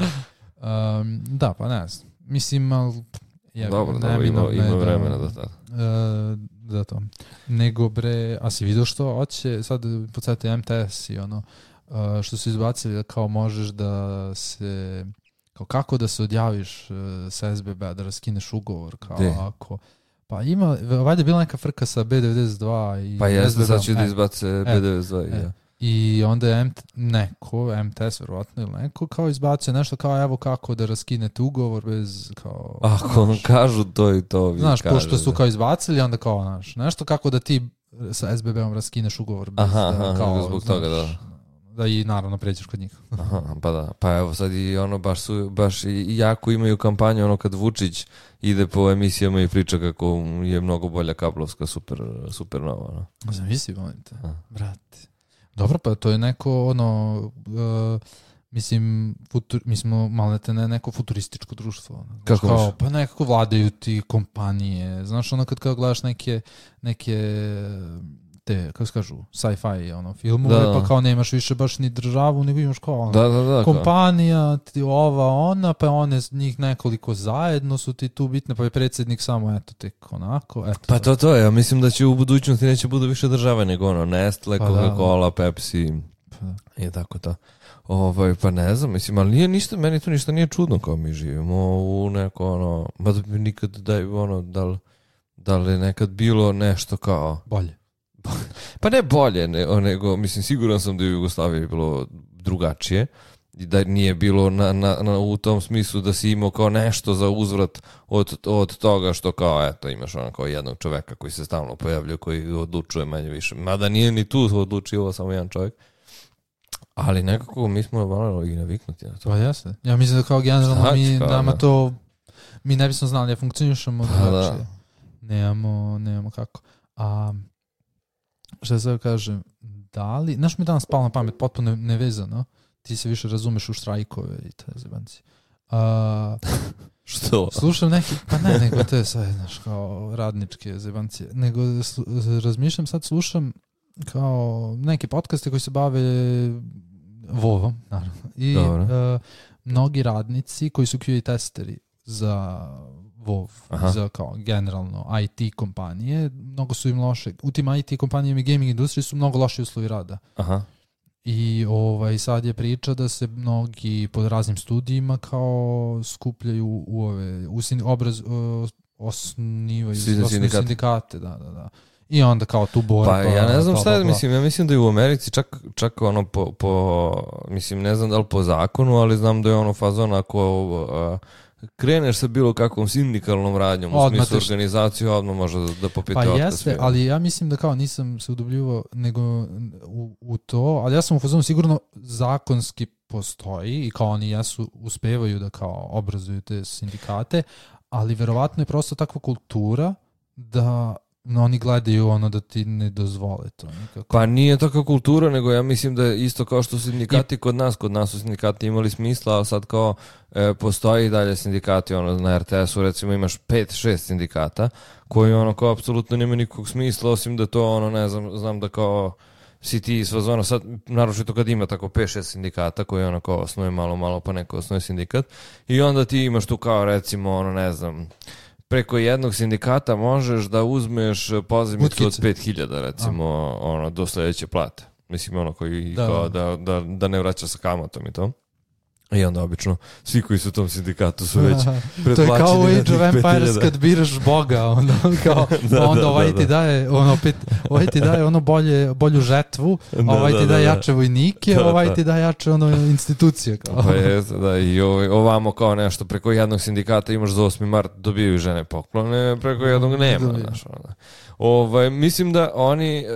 Um, da, pa ne znam. Mislim, al, je,
dobro, dobro, ima, ima vremena do tada.
Uh, da to. Nego bre, a si vidio što hoće, sad podsjeti M T S i ono, uh, što su izbacili da kao možeš da se... Kao kako da se odjaviš uh, sa S B B, da raskineš ugovor, kao
De.
ako... Pa ima, valjda je bila neka frka sa B devedeset dva i
Pa jeste,
S B B-om.
sad ću da
E,
izbace
e,
B devedeset dva.
e.
Ja.
I onda je M T, neko, M T S verovatno ili neko, kao izbacio nešto kao evo kako da raskinete ugovor bez kao...
Ako vam kažu to i to vi
znaš,
kažete.
pošto su kao izbacili, onda kao, znaš, nešto kako da ti sa S B B-om raskineš ugovor bez
aha,
da,
aha,
kao,
zbog
znaš,
toga, da.
Da i naravno pređeš kod njih.
Aha, pa da. Pa evo sad i ono baš su, baš i jako imaju kampanju ono kad Vučić ide po emisijama i priča kako je mnogo bolja kablovska super, super nova. No.
Zamisli, molim te, brate. Dobro, pa to je neko, ono, uh, mislim, futur, mi smo malo te ne, neko futurističko društvo. Ono.
Kako
kao,
misliš?
pa nekako vladaju ti kompanije. Znaš, ono kad kao gledaš neke, neke te, kako se kažu, sci-fi ono, filmove,
da, da.
pa kao nemaš više baš ni državu, nego imaš kao ono,
da, da, da,
kompanija, ti ova, ona, pa one njih nekoliko zajedno su ti tu bitne, pa je predsjednik samo, eto, tek onako. Eto,
pa to to je, ja mislim da će u budućnosti neće budu više države nego ono, Nestle,
pa
Coca-Cola, Pepsi
pa
i tako to. Ovaj, pa ne znam, mislim, ali nije ništa, meni to ništa nije čudno kao mi živimo u neko ono, mada bi nikad da je ono, da li, da li je nekad bilo nešto kao...
Bolje.
Pa ne bolje, ne, nego, mislim, siguran sam da je u Jugoslaviji bilo drugačije i da nije bilo na, na, na, u tom smislu da si imao kao nešto za uzvrat od, od toga što kao, eto, imaš ono kao jednog čoveka koji se stalno pojavljuje, koji odlučuje manje više. Mada nije ni tu odlučio samo jedan čovjek. Ali nekako mi smo malo i naviknuti na to.
Pa jeste. Ja mislim da kao generalno
Znači,
mi,
kao,
nama
da.
to, mi ne bismo znali da funkcionišemo
Pa
drugačije. Nemamo, nemamo kako. A šta sad kažem, da li, znaš mi danas palo na pamet, potpuno nevezano, ti se više razumeš u štrajkove i te zebanci. A,
Što?
Slušam neki, pa ne, nego te sad, znaš, kao radničke zebancije, nego slu, razmišljam, sad slušam kao neke podcaste koji se bave vovom, naravno. I uh, mnogi radnici koji su Q A testeri za vov, aha, za kao generalno I T kompanije, mnogo su im loše. U tim I T kompanijama i gaming industriji su mnogo loši uslovi rada.
Aha.
I ovaj, sad je priča da se mnogi pod raznim studijima kao skupljaju u ove, u sin, obraz, uh, osnivaju
sindikate.
sindikate, da, da, da. I onda kao tu borba.
Pa ja ne znam
bla,
šta
bla,
je,
bla.
mislim, ja mislim da je u Americi čak, čak ono po, po, mislim, ne znam da li po zakonu, ali znam da je ono fazon ako uh, kreneš sa bilo kakvom sindikalnom radnjom, u
odmah
smislu
teš...
organizaciju, odmah može da, da popite
pa
otkaz.
Pa jeste, ali ja mislim da kao nisam se udubljivao nego u, u to, ali ja sam u fazonu sigurno zakonski postoji i kao oni jesu, uspevaju da kao obrazuju te sindikate, ali verovatno je prosto takva kultura da no, oni gledaju ono da ti ne dozvole to nikako.
Pa nije takva kultura, nego ja mislim da je isto kao što su sindikati I... kod nas, kod nas su sindikati imali smisla, a sad kao e, postoji dalje sindikati, ono na R T S-u recimo imaš pet šest sindikata koji ono kao apsolutno nema nikakvog smisla, osim da to ono ne znam, znam da kao si ti svazona sad, naročito kad ima tako pet šest sindikata koji ono kao osnuje malo malo pa neko osnuje sindikat i onda ti imaš tu kao recimo ono ne znam preko jednog sindikata možeš da uzmeš pozajmicu od pet hiljada recimo a. ono do sledeće plate. Mislim ono koji da. Kao da, da, da ne vraća sa kamatom i to. I onda obično, svi koji su u tom sindikatu su već pretplaćeni.
To je kao u
na
Age
tih
of
pet hiljada.
Empires kad biraš Boga, ono, kao,
Da,
onda
da,
ovaj
da,
ti
da.
daje, ono, pet, ovaj ti daje ono bolje, bolju žetvu,
Da,
ovaj
da,
ti
da,
daje
da.
jače vojnike,
Da,
ovaj
da.
ti daje jače ono institucije. Kao.
Pa je, da, i ovaj, ovamo kao nešto, preko jednog sindikata imaš za osmi mart, dobijaju žene poklone, preko jednog nema,
Da,
znaš, ono. Ovaj, mislim da oni, e,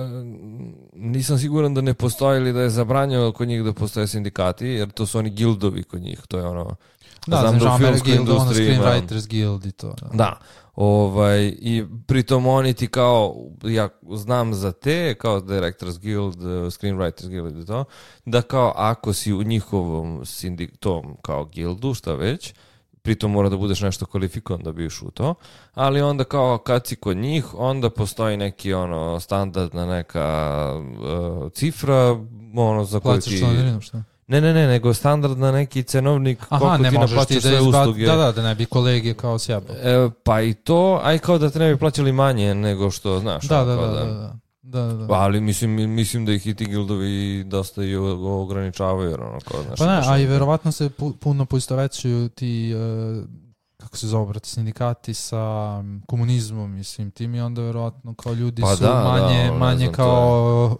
nisam siguran da ne postoji ili da je zabranjeno kod njih da postoje sindikati, jer to su oni gildovi kod njih, to je ono...
Da,
znam
znaš,
da u
American
filmskoj
Guild, ono,
industriji ima-
Screenwriters Guild i to. Da.
Da, ovaj, i pritom oni ti kao, ja znam za te, kao Directors Guild, uh, Screenwriters Guild i to, da kao ako si u njihovom sindik, tom kao gildu, šta već, pritom mora da budeš nešto kvalifikovan da bi ušao u to, ali onda kao kad si kod njih, onda postoji neki ono standardna neka uh, cifra, ono za koju
Plaćaš
ti...
članarinu, šta?
Ne, ne, ne, nego standardna neki cenovnik
Aha,
koliko
ne
ti
možeš ti
naplaćaš
da
sve
izba...
usluge.
Da, da, da ne bi kolege kao sjebao.
E, pa i to, aj kao da te ne bi plaćali manje nego što, znaš.
Da,
ono,
da,
kao
da, da, da. Da, da.
Ali mislim, mislim da ih i ti gildovi dosta i o- ograničavaju, jer ono kao, znaš.
Pa ne,
znaš,
a i
ono-
verovatno se pu, puno poistovećuju ti, uh, kako se zove, brate, sindikati sa um, komunizmom, mislim, tim i onda verovatno kao ljudi
Pa
su
da, da,
manje,
ono, ne
manje
znam, to
kao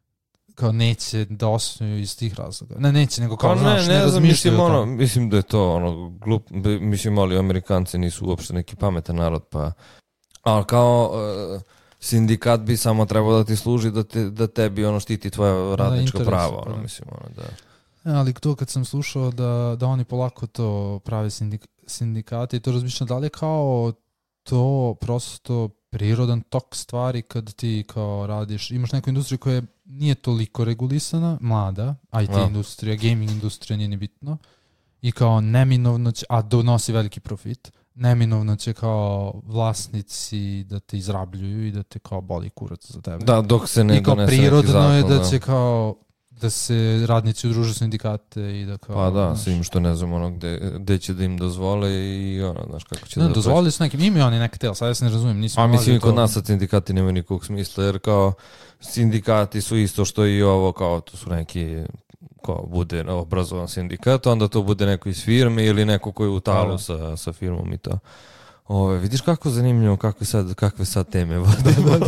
kao neće da osnuju iz tih razloga. Ne, neće, nego kao,
Pa
znaš,
ne,
ne,
ne znam,
razmišljaju
mislim,
o
ono,
tome.
mislim da je to ono glup, be- mislim, ali Amerikanci nisu uopšte neki pametan narod, pa, ali kao uh, sindikat bi samo trebao da ti služi da, te, da tebi ono štiti tvoja radnička
interes,
prava,
pa
ono,
da.
mislim, ono, da.
E, ali to kad sam slušao da, da oni polako to prave sindik, sindikati, to razmišljam da li je kao to prosto prirodan tok stvari kad ti kao radiš, imaš neku industriju koja nije toliko regulisana, mlada, I T
Da.
industrija, gaming industrija, nije ni bitno, i kao neminovno će, a donosi veliki profit, neminovno će kao vlasnici da te izrabljuju i da te kao boli kurac za tebe.
Da, dok se ne
I kao
donese neki
prirodno
zakon,
je da
da.
će kao da se radnici udruže u sindikate i da kao...
Pa da,
znaš,
s im što ne znam ono gde, gde će da im dozvole i ono, znaš kako će
ne,
da...
dozvolili su nekim, imaju oni neke tel, sad ja se ne razumijem, nisam...
A mislim i
ulazio
kod
to.
nas sad sindikati nemaju nikog smisla, jer kao sindikati su isto što i ovo, kao to su neki, kao bude obrazovan sindikat, onda to bude neko iz firme ili neko koji je u talu
Da.
sa, sa firmom i to. Ove, vidiš kako zanimljivo, kakve sad, kakve sad teme vodimo.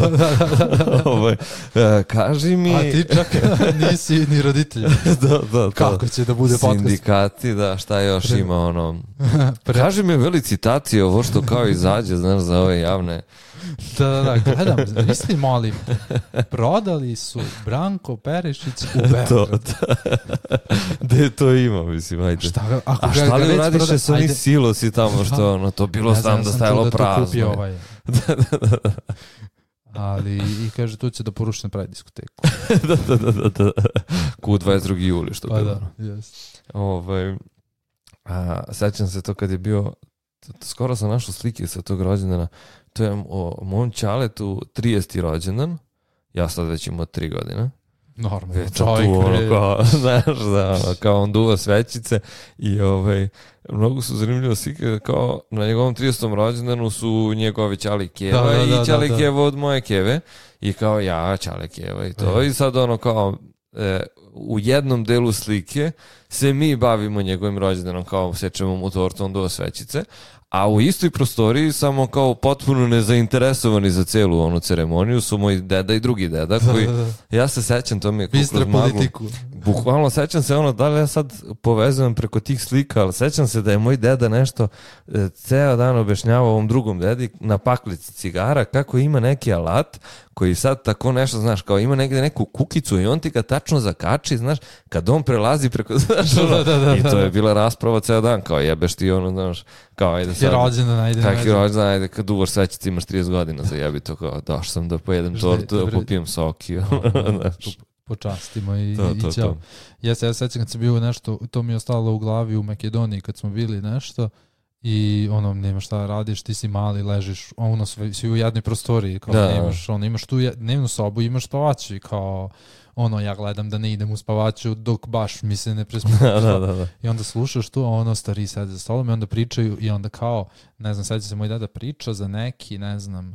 Ove, e, kaži mi...
A ti čak nisi ni roditelj.
da, da,
Kako će da bude podcast?
Sindikati, da, šta još
Pre-
ima, ono...
Pre-
Kaži mi veli citacije, ovo što kao izađe, znaš, za ove javne...
Da, da, da, gledam, misli, molim. Prodali su Branko Perišić u
to,
Beogradu.
gde to ima, mislim, ajde.
Šta, ako
A
ga-
šta
ga
li
već
uradiše
proda-
sa onih
ajde.
silosi tamo što ono, to bilo
Ne znam,
sam
ja
da
sam
stajalo
čuo da to kupio
prazno.
ovaj. Ali, i kaže, tu će da poruši na pravi diskoteku.
da, da, da, da, da. Ku dvadeset drugog jula, što
Pa
bilo.
da, jes.
Ovaj, a, sećam se to kad je bio, t- t- skoro sam našao slike sa tog rođendana, to je o mom čaletu trideseti rođendan, ja sad već imao tri godine.
Normalno,
Već sam
čovjek.
tu, ono,
bre.
kao, znaš, da, ono, kao on duva svećice i ovaj, mnogo su zanimljivo slike, kao na njegovom tridesetom rođendanu su njegovi Ćale Keva
Da, da, da,
i Ćale
da, da.
Keva od moje Keve i kao ja, Ćale Keva i to.
Da.
I sad ono kao, e, u jednom delu slike se mi bavimo njegovim rođendanom, kao sečemo mu tortu, on duva svećice, a u istoj prostoriji samo kao potpuno nezainteresovani za celu onu ceremoniju su moj deda i drugi deda koji,
Da, da, da.
ja se sećam, to mi je kao
Bistra
kroz maglu.
politiku.
Bukvalno sećam se ono, da li ja sad povezujem preko tih slika, ali sećam se da je moj deda nešto e, ceo dan objašnjavao ovom drugom dedi na paklici cigara kako ima neki alat koji sad tako nešto, znaš, kao ima negde neku kukicu i on ti ga tačno zakači, znaš, kad on prelazi preko, znaš, ono,
Da, da, da,
i to
da.
je bila rasprava ceo dan, kao jebeš ti ono, znaš, kao ajde
Je
sad,
rođendan, ajde.
kak je
ajde.
rođendan, ajde kad duvaš svećice imaš trideset godina za jebi to, kao došao sam da pojedem
Šta je,
tortu, da
dobro.
popijem sok i ono, znaš,
Počastimo i,
to,
i
to,
ćao.
to.
Ja se ja sećam kad sam bio nešto, to mi je ostalo u glavi u Makedoniji kad smo bili nešto i ono, nema šta radiš, ti si mali, ležiš, ono, sve, svi u jednoj prostoriji, kao
Da.
nemaš, ono, imaš tu je- dnevnu sobu, imaš spavaču i kao, ono, ja gledam da ne idem u spavaču dok baš mi se ne presputim.
da, da, da, da.
I onda slušaš tu, a ono, stari sede za stolom i onda pričaju i onda kao, ne znam, sad se moj dada priča za neki, ne znam,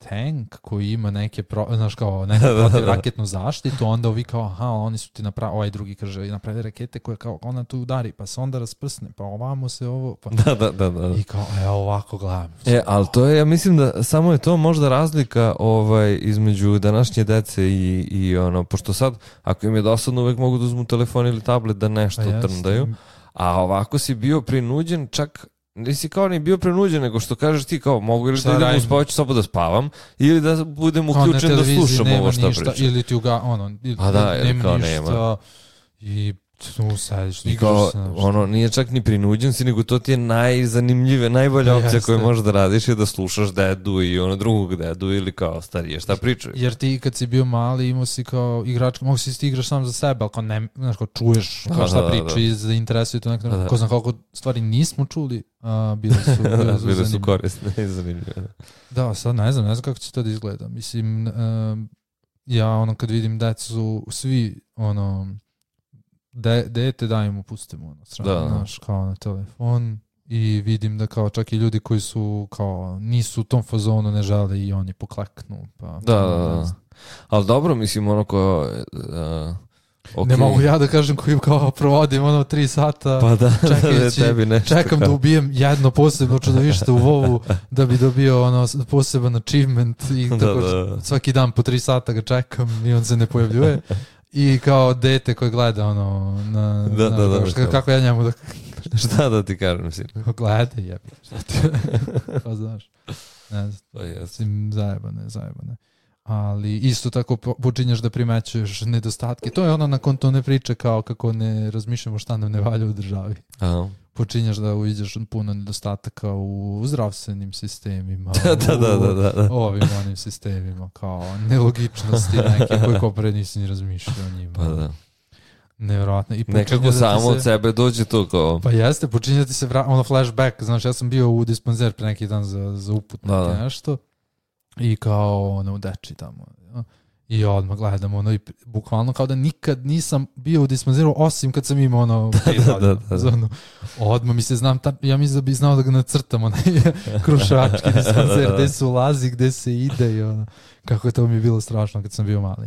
tank koji ima neke, pro, znaš kao, neku protivraketnu zaštitu, onda ovi kao, aha, oni su ti napravili, ovaj drugi kaže, napravili rakete koje kao, ona tu udari, pa se onda rasprsne, pa ovamo se ovo, pa...
Da, da, da, da.
I kao, evo ovako gledam.
E, ali to je, ja mislim da samo je to možda razlika ovaj, između današnje dece i, i ono, pošto sad, ako im je dosadno, uvek mogu da uzmu telefon ili tablet da nešto
Pa
trndaju, a ovako si bio prinuđen, čak nisi kao ni bio prinuđen, nego što kažeš ti kao, mogu ili da idem u spavaću sobu da spavam, ili da budem uključen da slušam ovo što pričam.
Ili ti uga, ono, ili,
a da, ili
nema
kao
ništa,
nema.
I tu sediš,
I kao, ono, nije čak ni prinuđen si, nego to ti je najzanimljive, najbolja opcija koju možeš da radiš je da slušaš dedu i ono drugog dedu ili kao starije, šta pričaju.
Jer ti kad si bio mali imao si kao igrač, mogu si ti igraš sam za sebe, ali kao ne, znaš, kao čuješ kao šta priča i zainteresuje to nekako, da. Ko znam koliko stvari nismo čuli, a bile su, bile su,
bile su korisne i zanimljive.
Da, sad ne znam, ne znam kako će to da izgleda. Mislim, um, ja ono kad vidim decu, svi ono, De, dete dajem mu pustimo ono strano, da, naš, kao na telefon i vidim da kao čak i ljudi koji su kao nisu u tom fazonu ne žele i oni pokleknu pa,
da, da, da. Ali dobro mislim ono ko uh, okay.
Ne mogu ja da kažem koji kao provodim ono tri sata
pa da,
čekajući,
da tebi nešto
čekam kao. Da ubijem jedno posebno čudovište u vovu da bi dobio ono poseban achievement i tako da, da. Svaki dan po tri sata ga čekam i on se ne pojavljuje. I kao dete koje gleda ono na,
da,
na,
da, da,
šta, kako ja njemu da
šta da ti kažem mislim
gleda jebi pa znaš ne znam zajebane zajebane ali isto tako počinješ da primećuješ nedostatke to je ono na konto ne priče kao kako ne razmišljamo šta nam ne valja u državi. Aha. Počinješ da uviđaš puno nedostataka u zdravstvenim sistemima,
da, da, da, da, da.
u ovim onim sistemima, kao nelogičnosti neke koje ko pre nisi ni razmišljao o njima.
Pa da.
Nevjerojatno. I
nekako da samo se, od sebe dođe to kao...
Pa jeste, počinje da ti se vra... ono flashback, znaš, ja sam bio u dispanzer pre neki dan za, za uput da, da. Nešto i kao ono u deči tamo. I odmah gledam ono i bukvalno kao da nikad nisam bio u dispanzeru osim kad sam imao ono
da, da, da, da.
Ono, odmah mi se znam, ta, ja mislim da bi znao da ga nacrtam onaj kruševački dispanzer gde se ulazi, gde se ide i ono, kako je to mi je bilo strašno kad sam bio mali.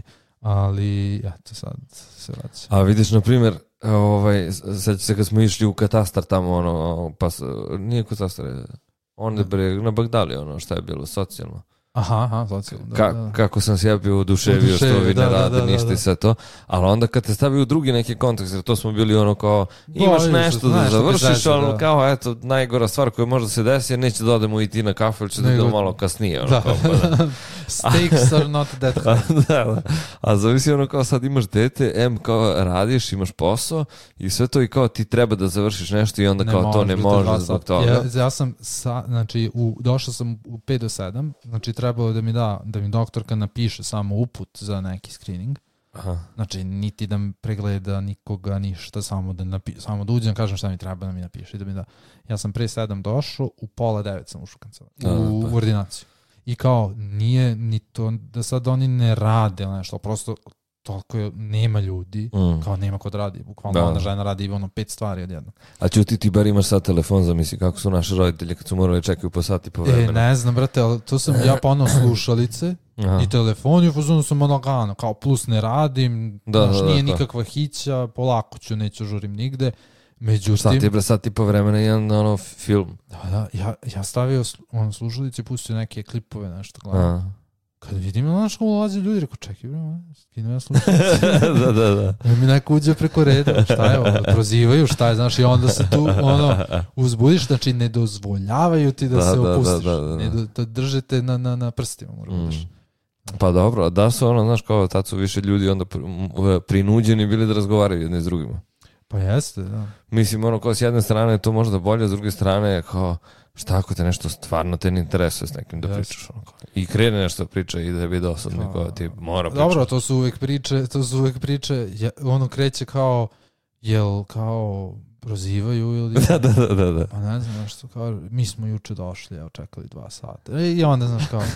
Ali, eto sad se vraća.
A vidiš, na primjer, ovaj, sad se kad smo išli u katastar tamo, ono, pa nije katastar, on je na Bagdali, ono, šta je bilo, socijalno.
Aha, aha, socijalno. Da,
Ka,
da, da.
Kako sam se ja bio oduševio što vi ne
da,
rade
da,
ništa
da,
i sve to, ali onda kad te stavi u drugi neki kontekst, jer to smo bili ono kao, imaš
Bo,
nešto da
nešto
završiš, ali
da.
kao, eto, najgora stvar koja može se desiti je neće da odemo i ti na kafu, ili će da idemo malo kasnije. Ono,
da.
kao, pa da.
Stakes are not that high.
da, da. A zavisi ono kao sad imaš dete, em kao radiš, imaš posao i sve to i kao ti treba da završiš nešto i onda ne kao može, to ne može zbog toga.
Ja, ja sam, sa, znači, u, došao sam u pet do sedam, znači trebalo da mi da, da mi doktorka napiše samo uput za neki screening. Aha. Znači, niti da mi pregleda nikoga, ništa, samo da, napi, samo da uđem, kažem šta mi treba da mi napiše. Da mi da. Ja sam pre sedam došao, u pola devet sam ušao kancelariju, u, u ordinaciju. I kao, nije ni to da sad oni ne rade nešto, prosto toliko je, nema ljudi, mm. kao nema kod radi, bukvalno da. Ona žena radi ono pet stvari odjedno.
A čuti ti bar imaš sad telefon, zamisli kako su naši roditelji kad su morali čekaju po sati po vremena.
E, ne znam, brate, ali to sam ja pa ono slušalice aha. I telefon i u fazonu sam monogano, kao plus ne radim, da, znaš, da, nije da, nikakva hića, polako ću, neću žurim nigde. Međutim,
sad ti bre sad ti po vremena jedan ono film.
Da, da, ja, ja stavio on slušalice i pustio neke klipove, nešto gledam. Kad vidim, znaš, ulazi ljudi, rekao, čekaj, bre, skinu ja slušalice.
da, da, da.
I mi neko uđe preko reda, šta je ovo, prozivaju, šta je, znaš, i onda se tu, ono, uzbudiš, znači, ne dozvoljavaju ti da, da se
da,
opustiš,
da, da, da.
ne do, da držite na, na, na prstima, moram mm. daš.
Pa dobro, da su ono, znaš, kao tad su više ljudi onda prinuđeni bili da razgovaraju jedni s drugima.
Pa jeste, da.
Mislim, ono, kao s jedne strane je to možda bolje, s druge strane je kao, šta ako te nešto stvarno te ne interesuje s nekim da pričaš, ono, kao, i krene nešto priča i da bi dosadno, kao ti mora pričati.
Dobro, to su uvek priče, to su uvek priče, ono kreće kao, jel, kao, prozivaju ili...
Da, da, da, da, da.
Pa ne znam, nešto kao, mi smo juče došli, evo, čekali dva sata. I onda, znaš, kao,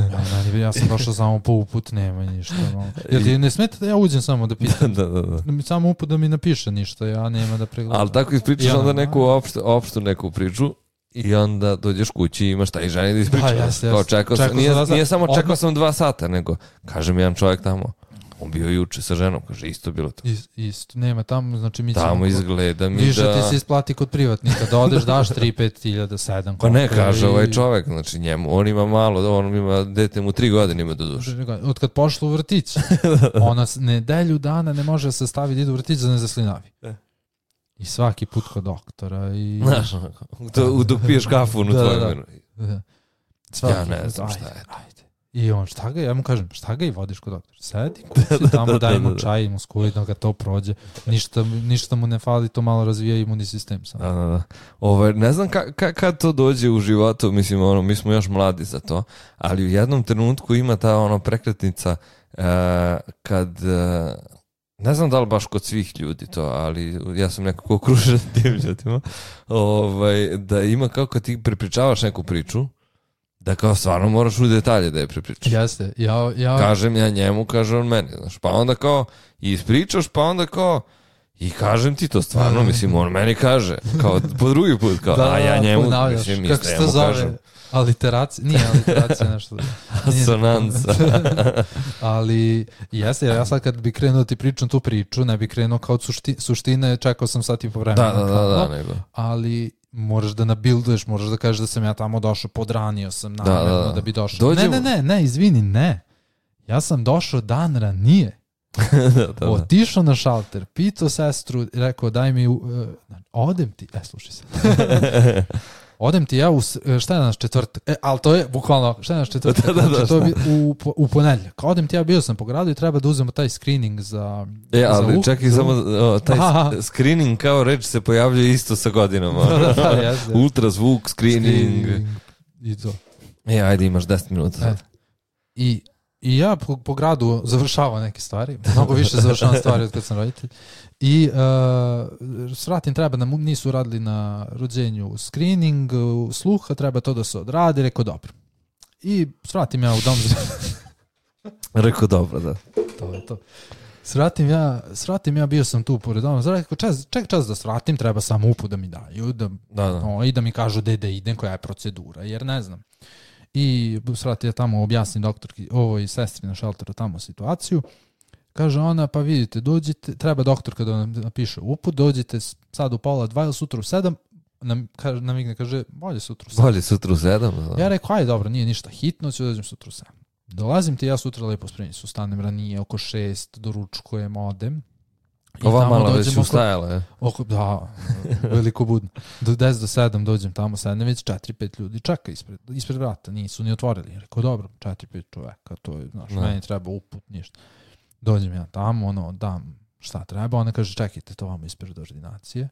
ja, ja sam došao samo po uput, nema ništa. No. Jel ti ne smeta da ja uđem samo da pitam?
Da, da, da.
Da mi samo uput da mi napiše ništa, ja nema da pregledam.
Ali tako ispričaš onda neku opštu, opštu neku priču I onda dođeš kući i imaš taj ženi da ispričaš.
Da, jes, jes.
Kao čekao sam,
Čekao
nije,
sam dva
nije
sata.
samo čekao
Odmah-
sam dva sata, nego kaže mi jedan čovjek tamo, on bio juče sa ženom, kaže isto bilo to.
Is, isto, nema tamo, znači mi ćemo...
Tamo izgleda mi
Više
da...
ti se isplati kod privatnika, da odeš daš tri pet hiljada, sedam.
Pa ne, kaže ovaj čovjek, znači njemu, on ima malo, on ima, dete mu tri godine ima do duše.
Od kad pošla u vrtić, ona s- nedelju dana ne može se staviti da ide u vrtić da ne zaslinavi.
E.
I svaki put kod doktora i...
Znaš, to, dok piješ kafu u
Da, da,
tvojom
da.
menu.
Da. Svaki
Ja ne
put,
znam šta
ajde,
je to.
ajde. I on, šta ga, ja mu kažem, šta ga i vodiš kod doktora? Sedi kući, tamo daj mu čaj i mu skuj, da ga to prođe. Ništa, ništa mu ne fali, to malo razvija imunni sistem sam.
Da, da, da. Ovaj, ne znam ka, ka, kad to dođe u životu, mislim, ono, mi smo još mladi za to, ali u jednom trenutku ima ta ono prekretnica uh, kad, uh, ne znam da li baš kod svih ljudi to, ali ja sam nekako okružen tim ljudima, ovaj, da ima kao kad ti prepričavaš neku priču, da kao stvarno moraš u detalje da je prepričaš.
Jeste, ja... ja...
Kažem ja njemu, kaže on meni, znaš, pa onda kao i ispričaš, pa onda kao i kažem ti to stvarno, mislim, on meni kaže, kao po drugi put, kao, a ja njemu,
ponavljaš.
mislim,
Kako
isto
se
ja
to
mu
zove?
kažem.
Aliteracija, nije aliteracija nešto. Nije-
Asonanca.
Ali jeste, ja sad kad bi krenuo da ti pričam tu priču, ne bi krenuo kao od sušti, suštine, čekao sam sat i po vremena.
Da, da, da, da, nego.
Ali moraš da nabilduješ, moraš da kažeš da sam ja tamo došao, podranio sam namerno
Da,
da,
da, da.
bi došao.
Dođemo-
Ne, ne, ne, ne, izvini, ne. Ja sam došao dan ranije.
da, da, da.
Otišao na šalter, pitao sestru, rekao daj mi, uh, odem ti, e slušaj se, odem ti ja u, s- šta je danas četvrtak, e, ali to je bukvalno, šta je danas četvrtak,
Da, da, da,
znači to je
šta?
bi- u, po- u ponedjeljak, odem ti ja, bio sam po gradu i treba da uzmemo taj screening za,
E,
za
ali
uh,
čekaj,
za
samo,
uh.
o, taj
Aha.
s- screening kao reč se pojavljuje isto sa godinama.
Da, da, da, jeste.
Ultrazvuk, screening.
Screening i to.
E, ajde, imaš deset minuta
E,
sad.
I, I ja po, po gradu završavam neke stvari, mnogo više završavam stvari od kad sam roditelj. I uh, svratim treba, nam nisu radili na rođenju screening, uh, sluha, treba to da se odradi, rekao dobro. I svratim ja u dom zdravlja.
Rekao dobro, da.
To je to. Svratim ja, svratim ja, bio sam tu pored doma zdravlja, rekao čas, ček čas da svratim, treba samo uput da mi daju, da,
Da, da.
no, i da mi kažu gde da idem, koja je procedura, jer ne znam. I svrati ja tamo objasnim doktorki, ovoj sestri na šalteru tamo situaciju. Kaže ona, pa vidite, dođite, treba doktorka da nam napiše uput, dođite sad u pola dva ili sutra u sedam, nam, kaže, namigne, kaže, bolje sutra u sedam.
Bolje sutra u sedam. Da.
Ja rekao, aj dobro, nije ništa hitno, ću da dođem sutra u sedam. Dolazim ti ja sutra lepo spremni su, stanem ranije, oko šest, doručkujem, odem. I
Ova
tamo
malo već
dođem oko-
ustajala, je.
Oko, da, veliko budno. Do deset do sedam dođem tamo, sedem već četiri pet ljudi čeka ispred, ispred vrata, nisu ni otvorili. Rekao, dobro, četiri pet čoveka, to je, znaš,
Da.
meni treba uput, ništa. Dođem ja tamo, ono, dam šta treba, ona kaže, čekajte to vamo ispred ordinacije.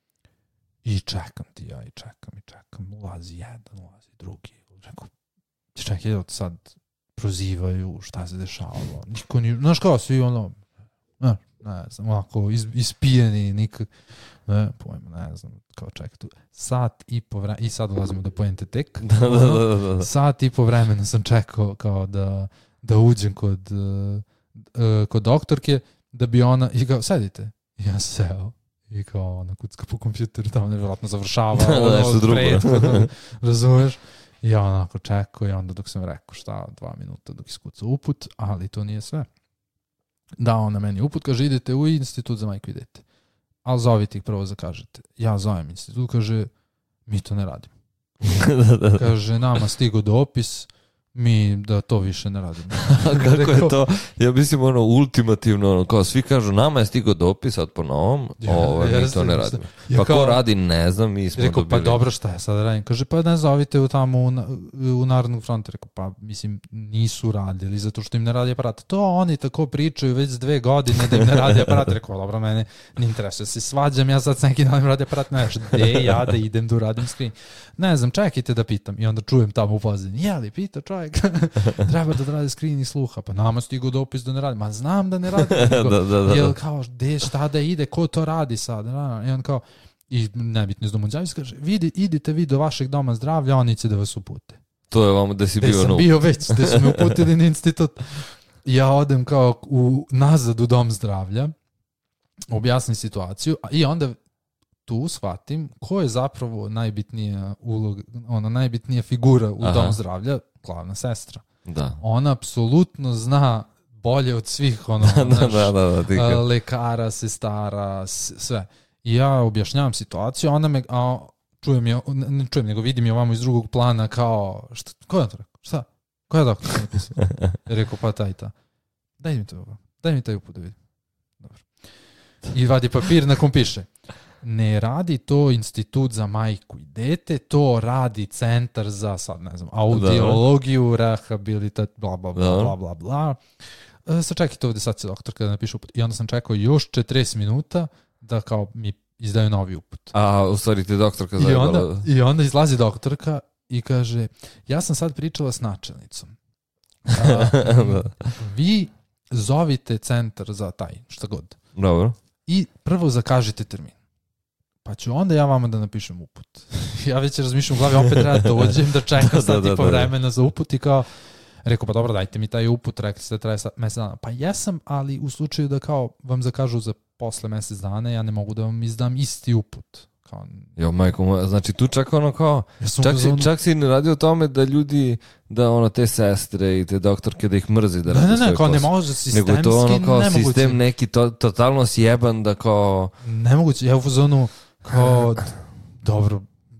I čekam ti ja, i čekam, i čekam, ulazi jedan, ulazi drugi. Rekao, čekaj, evo sad prozivaju, šta se dešavalo. Niko ni, znaš kao, svi ono, ne, ne znam, ovako, iz, ispijeni, nikak, ne, pojma, ne znam, kao čekaj tu, sat i po vremena, i sad dolazimo do poente tek,
Da, da, da, da, da.
sat i po vremena sam čekao kao da, da uđem kod, uh, uh, kod doktorke, da bi ona, i kao, sedite, i ja seo, i kao ona kucka po kompjuteru, tamo nevjerojatno završava,
Da,
ono,
nešto
od
drugo.
prethodnog, razumeš? I ja onako čekao i onda dok sam rekao šta, dva minuta dok iskuca uput, ali to nije sve. Dao ona meni uput, kaže idete u institut za majku i dete. Ali zovite ih prvo zakažete. Ja zovem institut, kaže mi to ne radimo.
da, da, da.
Kaže nama stigo dopis, mi da to više ne radimo.
A kako je to? Ja mislim ono ultimativno, ono, kao svi kažu nama je stigao dopis sad po novom,
Ja,
ovo, mi
jeste,
to ne
jeste.
radimo.
Ja
Pa
kao-
ko radi, ne znam, mi smo
Rekao,
dobili.
pa dobro, šta je sad radim? Kaže, pa ne zovite u tamo u, na- u Narodnog fronta. Rekao, pa mislim, nisu radili zato što im ne radi aparat. To oni tako pričaju već dve godine da im ne radi aparat. Rekao, dobro, mene ne interesuje, se svađam, ja sad s neki dan im radi aparat, ne znaš, gde ja da idem da uradim screen. Ne znam, čekajte da pitam. I onda čujem tamo u pozadini, je li, pita čovjek, treba da radi screen i sluha, pa nama stigo dopis da ne radi. Ma znam da ne radi. Nego,
Da, da, da.
jel kao, gde, šta da ide, ko to radi sad? I on kao, i nebitno iz domođavstva, kaže, vidi, idite vi do vašeg doma zdravlja, oni će da vas upute.
To je vam da si
Gde
bio
sam
no.
bio već, gde su me uputili na institut. Ja odem kao u, nazad u dom zdravlja, objasnim situaciju, a i onda tu shvatim ko je zapravo najbitnija uloga, ona najbitnija figura u
Aha.
domu zdravlja, glavna sestra.
Da.
Ona apsolutno zna bolje od svih ono,
da,
znaš,
da, da, da, ti kao-
lekara, sestara, s- sve. I ja objašnjavam situaciju, ona me, a, čujem je, ne, ne čujem, nego vidim je ovamo iz drugog plana kao, šta, ko je to rekao? Šta? Ko je doktor napisao? Je rekao, pa taj ta. Daj mi to, daj mi taj uput da vidim. Dobro. I vadi papir na kom piše. Ne radi to institut za majku i dete, to radi centar za, sad ne znam, audiologiju, rehabilitat, bla, bla, bla, bla, bla, bla. E, sad čekajte ovde, sad se doktor kada napiše uput. I onda sam čekao još četrdeset minuta da kao mi izdaju novi uput.
A, u stvari ti doktorka
I onda,
zajebala.
I onda izlazi doktorka i kaže, ja sam sad pričala s načelnicom. A,
Da.
vi zovite centar za taj, šta god.
Dobro.
I prvo zakažite termin. Pa ću onda ja vama da napišem uput. Ja već razmišljam u glavi, opet treba da dođem da čekam
Da,
sat
da,
i po
da, da.
vremena za uput i kao, rekao, pa dobro, dajte mi taj uput, rekli ste da traje sat, mesec dana. Pa jesam, ali u slučaju da kao vam zakažu za posle mesec dana, ja ne mogu da vam izdam isti uput. Kao,
Jo, majko moja, znači tu čak ono kao,
ja sam
čak
u
si,
fazonu-
čak si ne radi o tome da ljudi, da ono te sestre i te doktorke da ih mrzi da
Ne,
rade
ne,
svoj
ne, kao ne
posao.
može sistemski,
Nego je to ono kao
nemoguće.
sistem neki to, totalno sjeban da kao...
Nemoguće, ja u fazonu kao, d- dobro,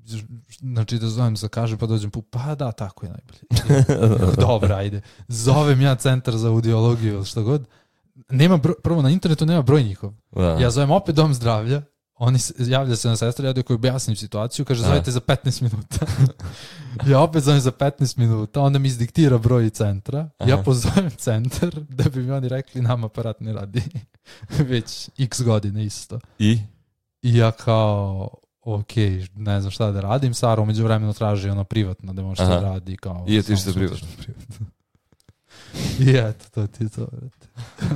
znači da zovem za kaže pa dođem pu, pa da, tako je najbolje. Dobro, ajde. Zovem ja centar za audiologiju ili što god. Nema bro, prvo na internetu nema broj njihov.
Da.
Ja zovem opet dom zdravlja, oni se, javlja se na sestra, ja koji objasnim situaciju, kaže
Da.
zovete za petnaest minuta. Ja opet zovem za petnaest minuta, onda mi izdiktira broj centra, ja
Aha.
pozovem centar da bi mi oni rekli nam aparat ne radi već x godine isto.
I?
I ja kao, ok, ne znam šta da radim, Sara umeđu vremenu traži ono privatno da može
Aha.
da radi. Kao,
I je ti
samo
što
sam
privatno.
otišao privatno. I eto, to ti je to, brate.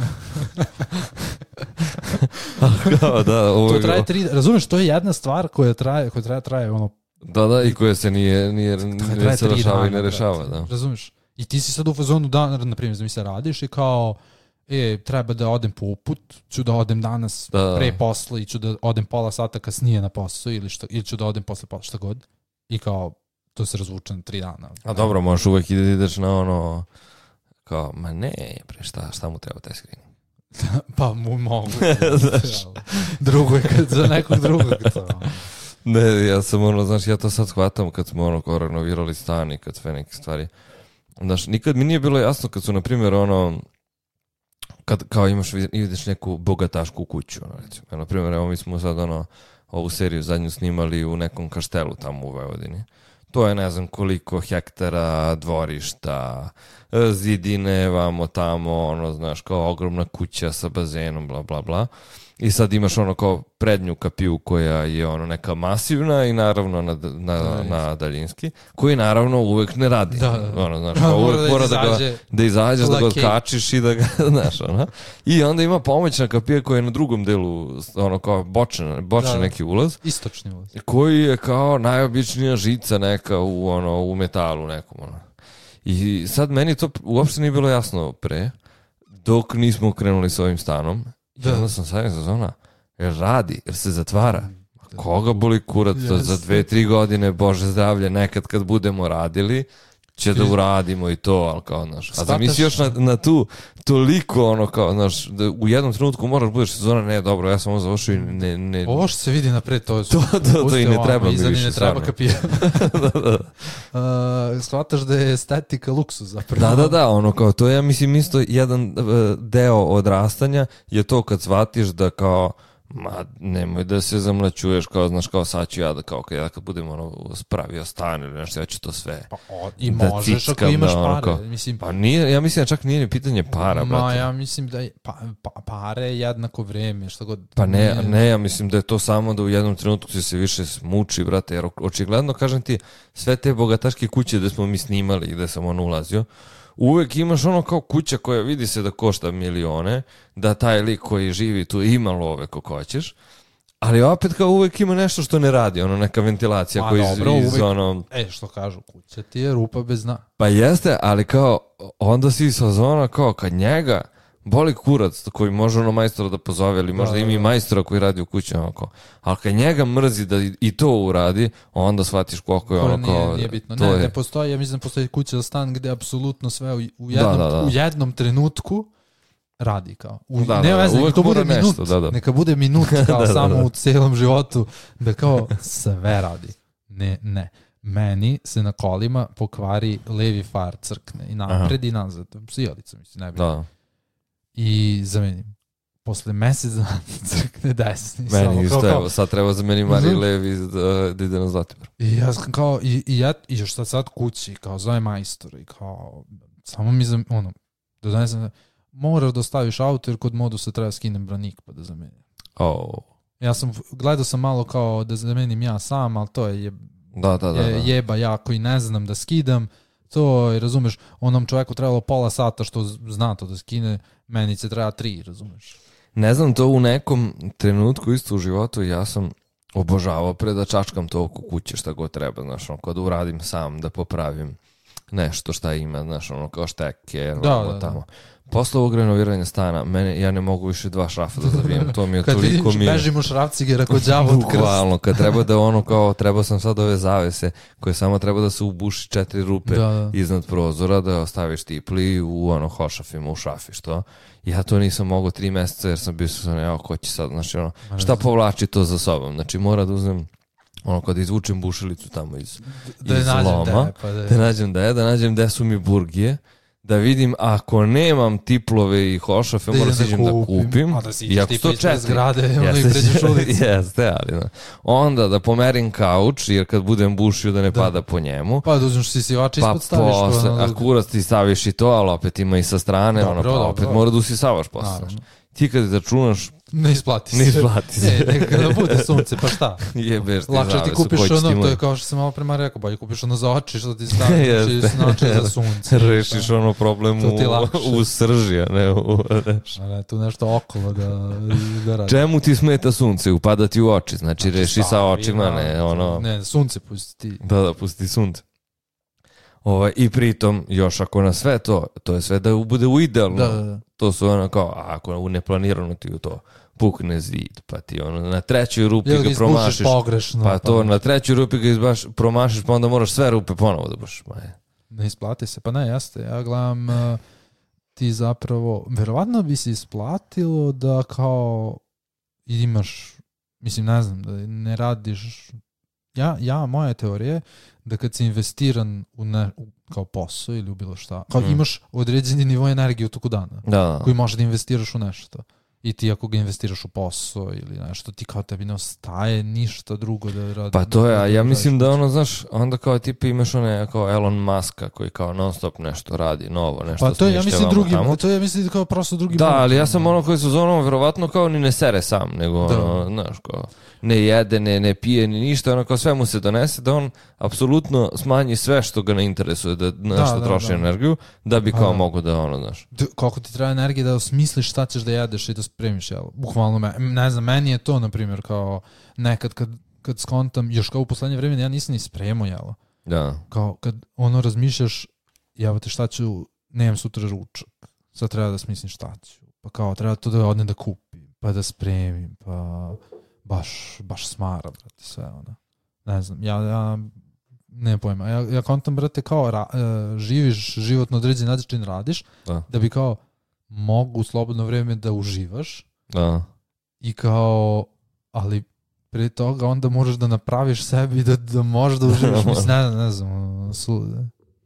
Kao, da, ovo
To
je-
traje tri, razumeš, to je jedna stvar koja traje, koja traje, traje ono,
Da, da, i koje se nije, nije,
traje,
ne
traje
se
tri
rešava i
dana,
ne rešava,
brate.
da.
Razumeš? I ti si sad u fazonu dana, na primjer, mi se radiš i kao, e, treba da odem po uput, ću da odem danas
Da.
pre posla i ću da odem pola sata kasnije na posao ili, što, ili ću da odem posle posla, šta god. I kao, to se razvuče na tri dana.
A dobro, možeš uvek i da ideš na ono, kao, ma ne, pre šta, šta mu treba taj screening?
Pa mu mogu.
Znaš.
Drugo je kad za nekog drugog. To.
Ne, ja sam ono, znaš, ja to sad shvatam kad smo ono kao renovirali stan i kad sve neke stvari. Znaš, nikad mi nije bilo jasno kad su, na primjer, ono, kad kao imaš, vidiš neku bogatašku kuću, ono, recimo. Na primjer, evo mi smo sad, ono, ovu seriju zadnju snimali u nekom kaštelu tamo u Vojvodini. To je ne znam koliko hektara, dvorišta, zidine, vamo tamo, ono, znaš, kao ogromna kuća sa bazenom, bla, bla, bla. I sad imaš ono kao prednju kapiju koja je ono neka masivna i naravno na, na,
Daljinski.
na daljinski, koji naravno uvek ne radi.
Da, da.
Ono, znaš,
Da,
kao
mora
uvek
da
mora da, ga,
izađe
da izađeš, da ga
lakej.
kačiš i da ga, znaš, ono. I onda ima pomoćna kapija koja je na drugom delu, ono kao bočan, bočan
Da, da.
neki ulaz,
Istočni ulaz.
koji je kao najobičnija žica neka u, ono, u metalu nekom. Ono. I sad meni to uopšte nije bilo jasno pre, dok nismo krenuli s ovim stanom. I
Da.
onda sam sad za zona, jer radi, jer se zatvara. Koga boli kurac to za
Jeste.
dve, tri godine, Bože zdravlje, nekad kad budemo radili, će da uradimo i to, ali kao, znaš. A
Shvataš-
zamisli još na, na tu, toliko, ono, kao, znaš, da u jednom trenutku moraš budeš sezona, ne, dobro, ja sam ovo završio i ne, ne,
Ovo što se vidi napred, to,
To- to- to i ne treba mi
iza ni
više,
ne treba
stvarno.
kapija. uh, shvataš da je estetika luksuz zapravo.
Da, da, da, ono kao, to je, ja mislim, isto jedan e, deo odrastanja je to kad shvatiš da kao, ma, nemoj da se zamlaćuješ, kao, znaš, kao, sad ću ja da, kao, kad ja kad budem, ono, spravio stan ili nešto, ja ću to sve.
Pa, o, I
Da
možeš ako
cickam,
imaš
da, ono
pare.
kao-
Mislim,
Pa nije, ja mislim da čak nije ni pitanje para,
ma,
brate.
ja mislim da je, pa, pa, pare je jednako vreme, šta god.
Pa ne,
nije-
ne, ja mislim da je to samo da u jednom trenutku si se više smuči, brate, jer očigledno, kažem ti, sve te bogataške kuće gde smo mi snimali i gde sam ono ulazio, uvek imaš ono kao kuća koja vidi se da košta milione, da taj lik koji živi tu ima love kako hoćeš, ali opet kao uvek ima nešto što ne radi, ono neka ventilacija
Ma,
koja iz,
dobro,
iz
uvek.
ono...
E, što kažu, kuća ti je rupa bez dna.
Pa jeste, ali kao, onda si sa zona kao kad njega boli kurac koji može ono majstora da pozove, ili možda
da,
ima i majstora koji radi u kući, onako. Ali kad njega mrzi da i to uradi, onda shvatiš koliko je ono kao...
Nije, nije bitno.
To
ne,
je...
ne postoji, ja mislim da postoji kuća za stan gde apsolutno sve u, u, jednom,
da, da, da.
u jednom trenutku radi kao. U,
da,
ne
da,
veze, neka to bude
nešto,
minut.
da, da.
Neka bude minut kao
da, da,
samo
da.
u cijelom životu da kao sve radi. Ne, ne. Meni se na kolima pokvari levi far crkne i napred i nazad. Sijalica mislim, ne bi.
Da.
I zamenim. Posle mesec dana crkne desni.
Meni
samo,
isto,
kao,
evo, sad treba zameni Mariji Levi da, da ide na Zlatibor.
I ja sam kao, i, i ja, i još sad sad kući, kao zove majstor i kao, samo mi za, ono, da donesem, moraš da ostaviš auto jer kod modusa treba skinem branik pa da zamenim.
Oh.
Ja sam, gledao sam malo kao da zamenim ja sam, ali to je, je,
Da, da, da,
je
da.
jeba ja koji ne znam da skidam, to je, razumeš, onom čovjeku trebalo pola sata što zna to da skine, meni će treba tri, razumeš.
Ne znam, to u nekom trenutku isto u životu ja sam obožavao pre da čačkam to oko kuće šta god treba, znaš, ono, kada uradim sam da popravim nešto šta ima, znaš, ono, kao šteke,
Da,
ono,
da,
tamo.
da.
Posle ovog renoviranja stana, mene, ja ne mogu više dva šrafa da zavijem, to mi je
Kad
toliko
vidiš,
mi...
bežimo šrafcigera kod đavo od krst.
Bukvalno, kad treba da ono kao, trebao sam sad ove zavese, koje samo treba da se ubuši četiri rupe
Da, da.
iznad prozora, da ostaviš tipli u ono hošafima, u šafi, što? Ja to nisam mogao tri meseca jer sam bio sam, evo, ko će sad, znači ono, šta povlači to za sobom? Znači mora da uzmem, ono, kada izvučem bušilicu tamo iz,
Da
iz
nađem
loma,
da je, pa da je.
da nađem da je, da nađem gde su mi burgije, da vidim ako nemam tiplove i hošafe,
Da
moram
idem
da
da
iđem da
kupim.
kupim.
A da si
I
ideš
ako
tipa
sto
ispred
četiri,
zgrade, onda i
jeste,
pređeš ulicu.
jeste, ali da. Onda da pomerim kauč, jer kad budem bušio da ne
Da.
pada po njemu.
Pa da uzmeš sisivač
Pa
ispod staviš.
posle,
ono,
a kurac ti staviš i to, ali opet ima i sa strane,
Dobro,
ono, pa
dobro,
opet
dobro.
mora da usisavaš posle.
Naravno.
znaš. Ti kad računaš,
Ne isplati se.
ne isplati se.
Ne, neka da bude sunce, pa šta?
Jebeš ti
Lakše ti
zavesu,
kupiš
koji će ti
ono, to
moći.
je kao što sam malo prema rekao, bolje kupiš ono za oči što ti staviš,
Jeste.
znači za sunce.
Rešiš ono problem
To ti je
u,
lakše.
u srži, a ne u...
A ne, tu nešto okolo da, da radi.
Čemu ti smeta sunce? Upada ti u oči, znači reši sa
Stavi,
očima,
da,
ne, ono...
Ne, sunce pusti ti.
Da, da, pusti sunce. Ovaj, I pritom, još ako na sve to, to je sve da bude u idealno.
Da, da, da.
To su ono kao, a ako u neplanirano ti u to pukne zid, pa ti ono na trećoj rupi
Jel
ga
ga izbušiš
promašiš.
pogrešno.
Pa to na trećoj rupi ga izbaš, promašiš, pa onda moraš sve rupe ponovo da bušiš. Ma je.
Ne isplati se, pa ne, jeste. Ja gledam, uh, ti zapravo, verovatno bi se isplatilo da kao imaš, mislim, ne znam, da ne radiš, ja, ja moja teorija je da kad si investiran u, ne, u kao posao ili u bilo šta, kao
Mm.
imaš određeni nivo energije u toku dana,
Da, da.
koji možeš da investiraš u nešto. I ti ako ga investiraš u posao ili nešto, ti kao tebi ne ostaje ništa drugo da radi.
Pa to je, a
da
ja
radiš
mislim da
kući.
ono, znaš, onda kao tipa imaš one kao Elon Muska koji kao non stop nešto radi, novo, nešto
Pa to je, ja mislim,
smišlja
drugi,
vamo tamo.
to je, ja mislim, kao prosto drugi
Da,
mod.
ali ja sam ono koji su zonom verovatno kao ni ne sere sam, nego
Da.
ono, znaš, kao ne jede, ne, ne pije, ni ništa, ono kao sve mu se donese, da on apsolutno smanji sve što ga ne interesuje, da nešto
da,
troši
da.
energiju, da bi
Pa
kao
da.
mogu da ono, znaš.
D- koliko ti treba energije da osmisliš šta ćeš da jedeš i da spremiš, jel? Bukvalno, me, ne znam, meni je to, na primjer, kao nekad kad, kad skontam, još kao u poslednje vreme, ja nisam ni spremao, jel?
Da.
Kao kad ono razmišljaš, jel te šta ću, nemam sutra ručak, sad treba da smislim šta ću, pa kao treba to da odnem da kupim, pa da spremim, pa baš, baš smara, brate, sve ono. Ne znam, ja, ja ne pojma, ja, ja kontam, brate, kao ra, e, živiš život na određen način radiš,
Da.
da bi kao mogu u slobodno vreme da uživaš
Da.
i kao, ali prije toga onda moraš da napraviš sebi da, da možeš da uživaš, mislim, ne, ne znam, suludo.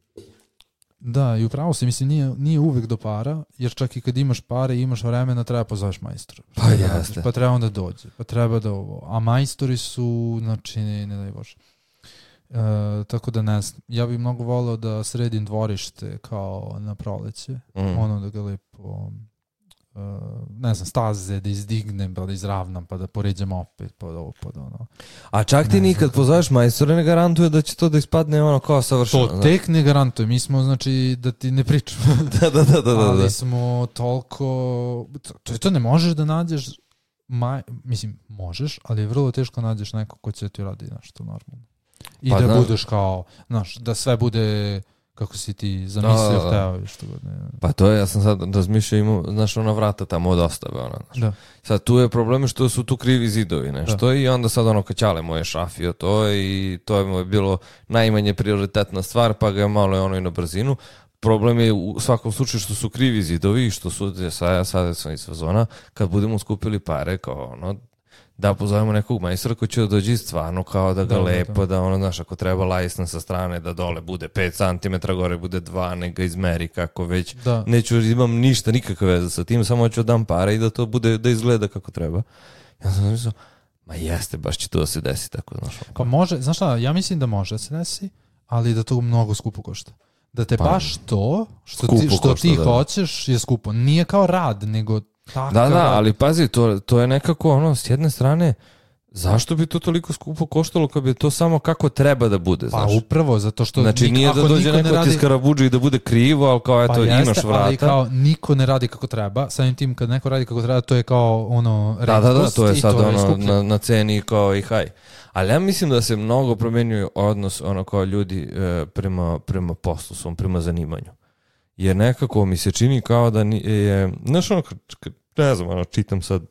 Da, i upravo se, mislim, nije, nije uvek do para, jer čak i kad imaš pare i imaš vremena, treba pozoveš majstora.
Pa
Da
jeste.
radiš, pa treba onda dođe, pa treba da ovo. A majstori su, znači, ne, ne daj Bože. E, tako da ne znam, ja bih mnogo voleo da sredim dvorište kao na proleće,
Mm.
ono da ga lepo, e, ne znam, staze da izdignem, pa da izravnam, pa da poređam opet, pa da ovo, pa da ono.
A čak ti
Ne
nikad
znam.
pozoveš majstore ne garantuje da će to da ispadne ono kao savršeno.
To tek ne garantuje, mi smo, znači, da ti ne pričamo.
Da, da, da, da, da.
Ali smo toliko, to, to ne možeš da nađeš, maj, mislim, možeš, ali je vrlo teško nađeš neko ko će ti radi nešto normalno. I
Pa
da
da.
budeš kao, znaš, da sve bude kako si ti zamislio,
da, da.
hteo i što god ne.
Pa to je, ja sam sad razmišljao, imao, znaš, ona vrata tamo od ostave, ona, znaš.
Da.
Sad tu je problem što su tu krivi zidovi, nešto, da. I onda sad ono kaćale moje šafio to i to je mu je bilo najmanje prioritetna stvar, pa ga je malo je ono i na brzinu. Problem je u svakom slučaju što su krivi zidovi i što su, sad, sad sam iz fazona, kad budemo skupili pare, kao ono, da pozovemo nekog majstora koji će da dođe stvarno kao da ga da, lepo, da, da. da ono, znaš, ako treba lajsna sa strane da dole bude pet centimetara, gore bude dva, neka izmeri kako već. Da. Neću, imam ništa, nikakve veze sa tim, samo ću dam pare i da to bude, da izgleda kako treba. Ja sam mislio, ma jeste, baš će to da se desi tako, znaš.
Pa može, znaš šta, ja mislim da može da se desi, ali da to mnogo skupo košta. Da te pa, baš to, što ti, što košta, ti da. hoćeš je skupo. Nije kao rad, nego tako.
Da, da, ali pazi, to, to je nekako ono, s jedne strane, zašto bi to toliko skupo koštalo kad bi to samo kako treba da bude, znaš?
Pa upravo, zato što...
Znači nik, nije da dođe neko radi... ti skarabuđi i da bude krivo, ali kao eto, pa jeste, imaš vrata.
Ali kao niko ne radi kako treba, samim tim kad neko radi kako treba, to je kao ono...
Da, da, da, to je sad to ono je na, na ceni kao i haj. Ali ja mislim da se mnogo promenjuje odnos ono kao ljudi e, prema, prema poslu svom, prema zanimanju. Jer nekako mi se čini kao da je, znaš ono, ne znam, ono, čitam sad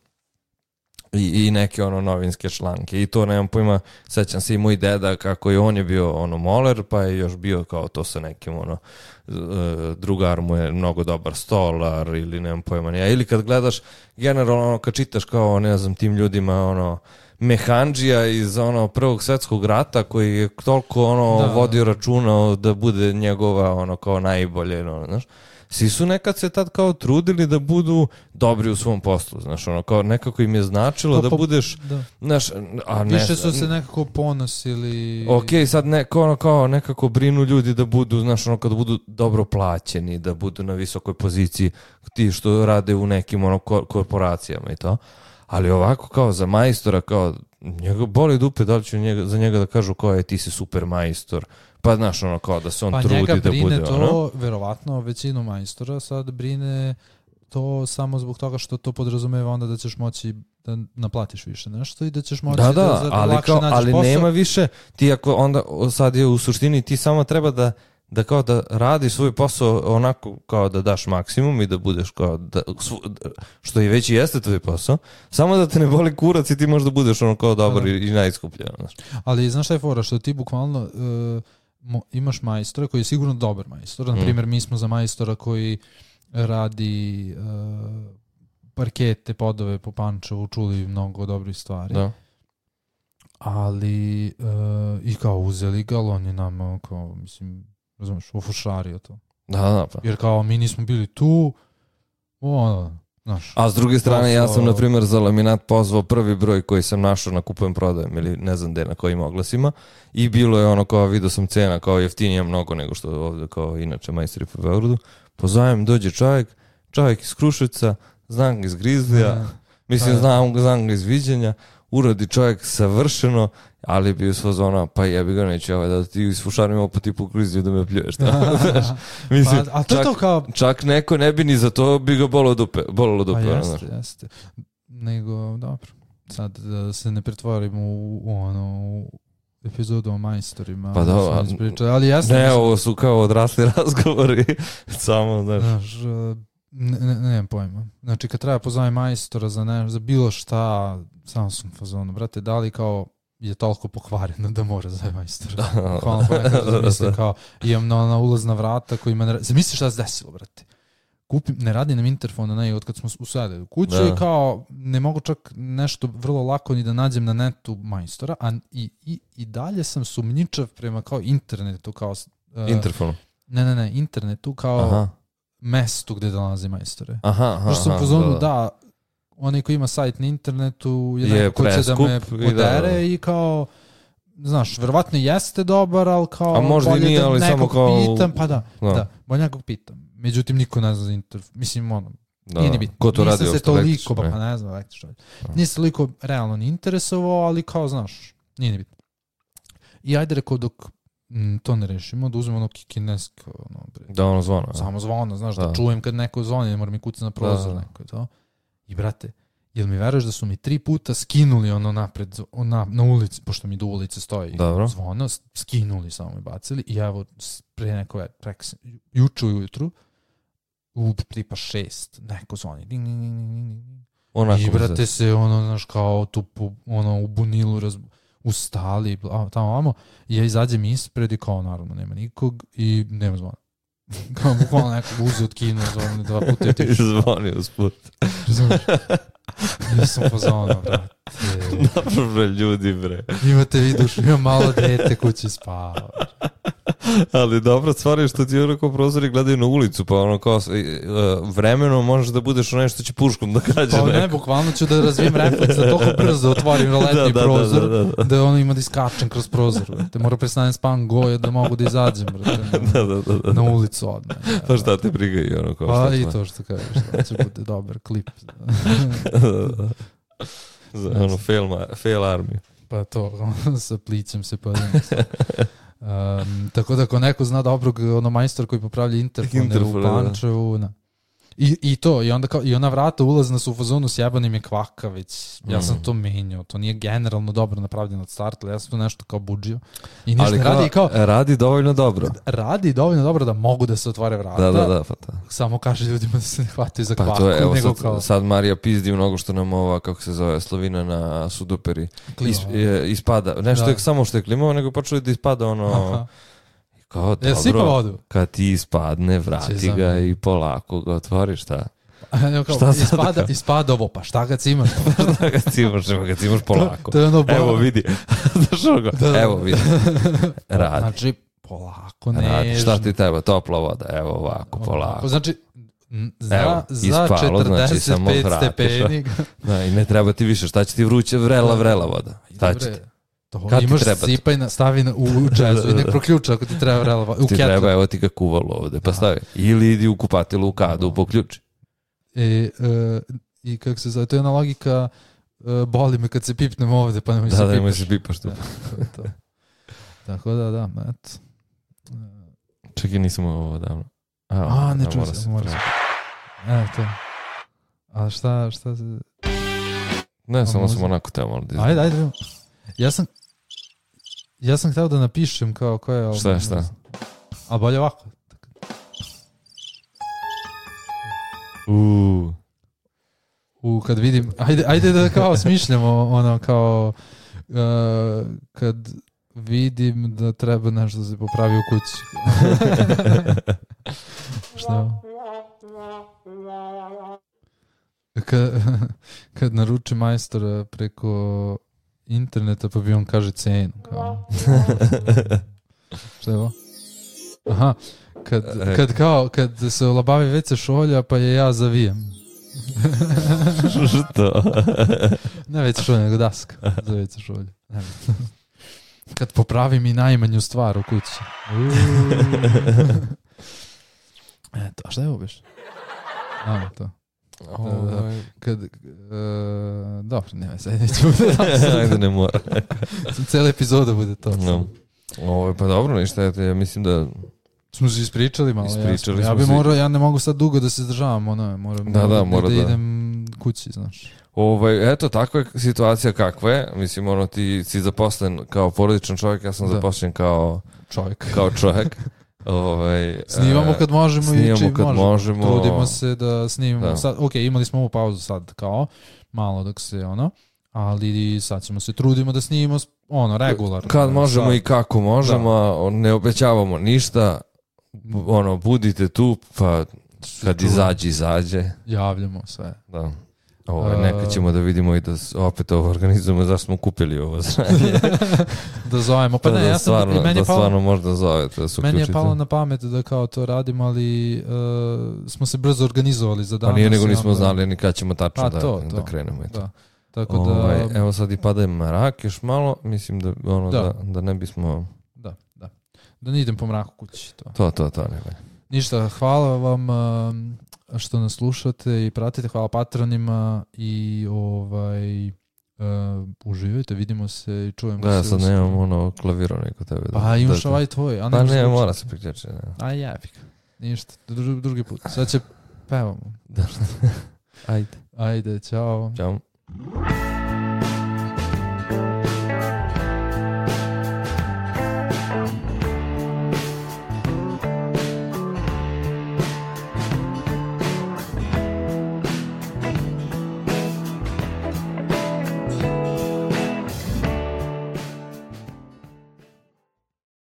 i, i neke ono novinske članke i to nemam pojma, sećam se i moj deda kako je on je bio ono moler, pa je još bio kao to sa nekim ono, drugar mu je mnogo dobar stolar ili nemam pojma nija, ili kad gledaš generalno ono, kad čitaš kao ne znam tim ljudima ono, mehandžija iz ono Prvog svjetskog rata koji je toliko ono da, vodio računa da bude njegova ono kao najbolje, ono, znaš. Svi su nekad se tad kao trudili da budu dobri u svom poslu, znaš, ono kao nekako im je značilo pa, da budeš, da. Znaš, a ne,
više su se nekako ponosili.
Okej, sad neko ono kao nekako brinu ljudi da budu, znaš, ono kad budu dobro plaćeni, da budu na visokoj poziciji, ti što rade u nekim ono korporacijama i to. Ali ovako kao za majstora, kao njega boli dupe, da li će njega, za njega da kažu kao je ti si super majstor, pa znaš ono kao da se on
pa
trudi da bude.
Pa njega brine to,
ono.
verovatno većinu majstora sad brine to samo zbog toga što to podrazumeva onda da ćeš moći da naplatiš više nešto i da ćeš moći
da, da,
da, da
ali
lakše
kao,
nađeš
ali
posao.
nema više, ti ako onda sad je u suštini ti samo treba da da kao da radi svoj posao onako kao da daš maksimum i da budeš kao da, što i već i jeste tvoj posao, samo da te ne boli kurac i ti možda budeš ono kao dobar da. i, i najskupljen. Znaš.
Ali znaš šta je fora, što ti bukvalno uh, mo, imaš majstora koji je sigurno dobar majstor, na primjer mm. mi smo za majstora koji radi uh, parkete, podove po Pančevu, čuli mnogo dobrih stvari. Da. Ali uh, i kao uzeli ga, on je nama kao, mislim, razumiješ, ofušario to.
Da, da, pa.
Jer kao mi nismo bili tu, ono, znaš.
A s druge strane, posao... ja sam, na primjer, za laminat pozvao prvi broj koji sam našao na Kupujem prodajem ili ne znam gde na kojim oglasima i bilo je ono kao, vidio sam cena kao jeftinija mnogo nego što ovdje kao inače majstori po Beogradu. Pozovem, dođe čovjek, čovjek iz Kruševca, znam ga iz Grizlija, ne, mislim, znam, znam ga iz Viđenja, uradi čovjek savršeno, ali bi uz fazona, pa jebi ga neće ovaj, da ti isfušarim ovo pa ti po Grizliju da me pljuješ. Mislim,
pa, a to
čak,
to kao...
čak neko ne bi ni za to bi ga bolilo dupe. Bolilo dupe.
Pa jeste, ono, jeste. Nego, dobro. Sad da se ne pretvorimo u, u ono... u epizodu o majstorima.
Pa da,
ali jasno...
Ne, ovo su kao odrasli razgovori. Samo, znaš...
znaš ne, ne, ne nemam pojma. Znači, kad treba pozvati majstora za, ne, za bilo šta, samo sam fazonu, brate, da li kao je toliko pokvareno da mora za majstora. Hvala ponekad, mislim, kao, imam na, na ulazna vrata koji me ne radi. Zamisli šta se desilo, brate. Kupim, ne radi nam interfon, ne, od kad smo usadili u kuću da. I kao, ne mogu čak nešto vrlo lako ni da nađem na netu majstora, a i, i, i dalje sam sumnjičav prema kao internetu, kao... Uh,
Interfonu?
Ne, ne, ne, internetu kao...
Aha.
mestu gde dolaze majstore.
Aha, aha.
Što sam pozvonu, da, da, onaj koji ima sajt na internetu je, je neko će da me podere i, da, i kao, znaš, verovatno jeste dobar, ali kao
a možda
bolje
nije,
da
ali
nekog
samo kao...
pitam, pa da,
da,
da, bolje nekog pitam. Međutim, niko ne zna za internet. Mislim, ono,
da,
nije ni bitno.
Ko to radi?
Nisam se toliko, pa ne znam, električno. Nisam se toliko realno ni interesovao, ali kao, znaš, nije ni bitno. I ajde rekao dok Mm, to ne rešimo, da uzmemo ono kinesko, ono,
da ono zvona.
Samo zvona, znaš, da, da čujem kad neko zvoni, ne moram mi kucati na prozor, da, neko je to. I brate, Jel mi veruješ da su mi tri puta skinuli ono napred na, na ulici, pošto mi do ulice stoji
Dobro.
zvono, skinuli samo i bacili i evo pre neko prek, juče ujutru u tipa šest neko zvoni ding, ding, ding, ding, ding.
Onako
I brate se ono, znaš, kao tu ono, u bunilu raz, ustali tamo vamo i ja izađem ispred i kao naravno nema nikog i nema zvona. Kao bukvalno nekog uze od kino zvoni dva puta i tišu.
Zvoni usput.
Ja sam pozvano, brate.
Dobro, ljudi, bre.
Imate viduš, ima malo dete kući spava.
Ali dobro, stvari što ti onako prozori gledaju na ulicu, pa ono kao vremenom možeš da budeš ono nešto će puškom da kađe
pa
neko.
Ne, bukvalno ću da razvijem refleks da toliko brzo otvorim roletni da, da, prozor, da, da, da. da ono ima da iskačem kroz prozor. Te mora prestanem spavam goje da mogu da izađem brate, na, da, da, da, da. na ulicu odmah. Ja,
pa šta te briga i ono kao
pa
šta
i to što kažeš, da će bude dobar klip.
Za ono fail, fail army.
Pa to, sa plićem se padim. Um, tako da ako neko zna dobrog ono majstor koji popravlja interfone, interfone u Pančevu, da. I, i to, i onda kao, i ona vrata ulazna su u fazonu s jebanim je kvaka već, ja sam mm. to menjao, to nije generalno dobro napravljeno od starta, ja sam to nešto kao budžio. I ništa
ali kao,
radi kao...
Radi dovoljno dobro.
Radi dovoljno dobro da mogu da se otvore vrata.
Da, da, da, pa to.
Samo kaže ljudima da se ne hvataju za
pa
kvaku.
To je, evo
nego
sad,
kao...
sad Marija pizdi mnogo što nam ova, kako se zove, Slovina na Sudoperi is, je, ispada. Nešto da. Je samo što je klimao, nego počeli da ispada ono... Aha. Kao
ja
dobro, kad ti ispadne, vrati ga i polako ga otvoriš, šta?
Kao, šta ispada, ispada ovo, pa šta ga cimaš?
Šta ga cimaš, evo ga cimaš polako.
To, to ono
evo vidi, da, evo vidi, radi.
Znači, polako, nežno.
Radi, šta ti treba, topla voda, evo ovako, polako.
Znači, za,
evo,
za
ispalo,
četrdeset pet
znači,
stepeni.
Da, i ne treba ti više, šta će ti vruće, vrela, vrela voda. Šta će ti?
To imaš sipaj, na, stavi na, u džezu i nek proključa ako ti treba vrela voda.
Ti treba, evo ti ga kuvalo ovde, pa stavi. Ili idi u kupatilu u kadu, poključi.
E, e, i kako se zove, to je jedna logika, e, boli me kad se pipnem ovde, pa nemoj
da,
se pipaš.
Da, nemoj se pipaš tu.
Da, to. Tako da, da, eto.
Čekaj, nisam ovo davno.
A, A ne čuo se, mora se. Evo to. A šta, šta se...
Ne, samo sam onako teo malo.
Ajde, ajde. Ja sam... Ja sam hteo da napišem kao koja je...
Šta je, šta?
A bolje ovako.
Uuu.
U, kad vidim... Ajde, ajde da kao smišljamo ono kao... Uh, kad vidim da treba nešto da se popravi u kući. Šta? Kad, kad naruči majstora preko interneta pa bi on kaže cenu. Kao. Šta je ovo? Aha. Kad, kad kao, kad se olabavi veće šolja pa je ja zavijem.
Što?
Ne veće šolja, nego daska za veće šolje. Kad popravim i najmanju stvar u kući. Eto, a šta je ovo biš? A, to. Da, da. Kad, uh, dobro, nema se, neću da
ajde, ne mora.
Cijela epizoda bude to.
No. Ovo, pa dobro, ništa, ja mislim da
smo se ispričali malo.
Ispričali
ja, ja bi morao, ja ne mogu sad dugo da se zdržavam, ono, moram
da, da, mora
da,
da
idem kući, znaš.
Ovaj, eto, takva je situacija kakva je. Mislim, ono, ti si zaposlen kao porodičan čovjek, ja sam da. zaposlen kao
čovjek.
Kao čovjek. Ovaj,
snimamo kad možemo
snimamo
i čim
kad
možemo.
možemo.
Trudimo se da snimamo.
Da.
Sad, ok, imali smo ovu pauzu sad, kao, malo dok se, ono, ali sad ćemo se trudimo da snimimo, ono, regularno.
Kad možemo sad. I kako možemo, da. Ne obećavamo ništa, ono, budite tu, pa kad Čujem. izađe, izađe.
Javljamo sve.
Da. Ovo, neka ćemo da vidimo i da opet ovo organizujemo, zašto smo kupili ovo zranje.
Da zovemo. Pa
da,
ne,
da
ja sam,
stvarno,
meni
da
palo,
stvarno možda zovete. Da se
meni je
uključite.
palo na pamet da kao to radimo, ali uh, smo se brzo organizovali za danas.
Pa nije nego nismo znali ni kad ćemo tačno
pa,
da,
to,
da
to.
krenemo.
Da. Tako
ovaj,
da...
Evo sad i pada mrak još malo, mislim da, ono,
da.
da, da ne bismo...
Da, da. Da ne idem po mraku kući. To,
to, to. to ne
Ništa, hvala vam... Um, što nas slušate i pratite, hvala patronima i ovaj uh, uživajte, vidimo se i čujemo
da,
se.
Da, sad nemam ono klaviro neko tebe.
Pa da, imaš da, ovaj tvoj. A
pa ne, mora se priključiti.
A jebik, ništa, Dru, drugi put. Sad će pevamo.
Ajde.
Ajde, čao.
Ćao.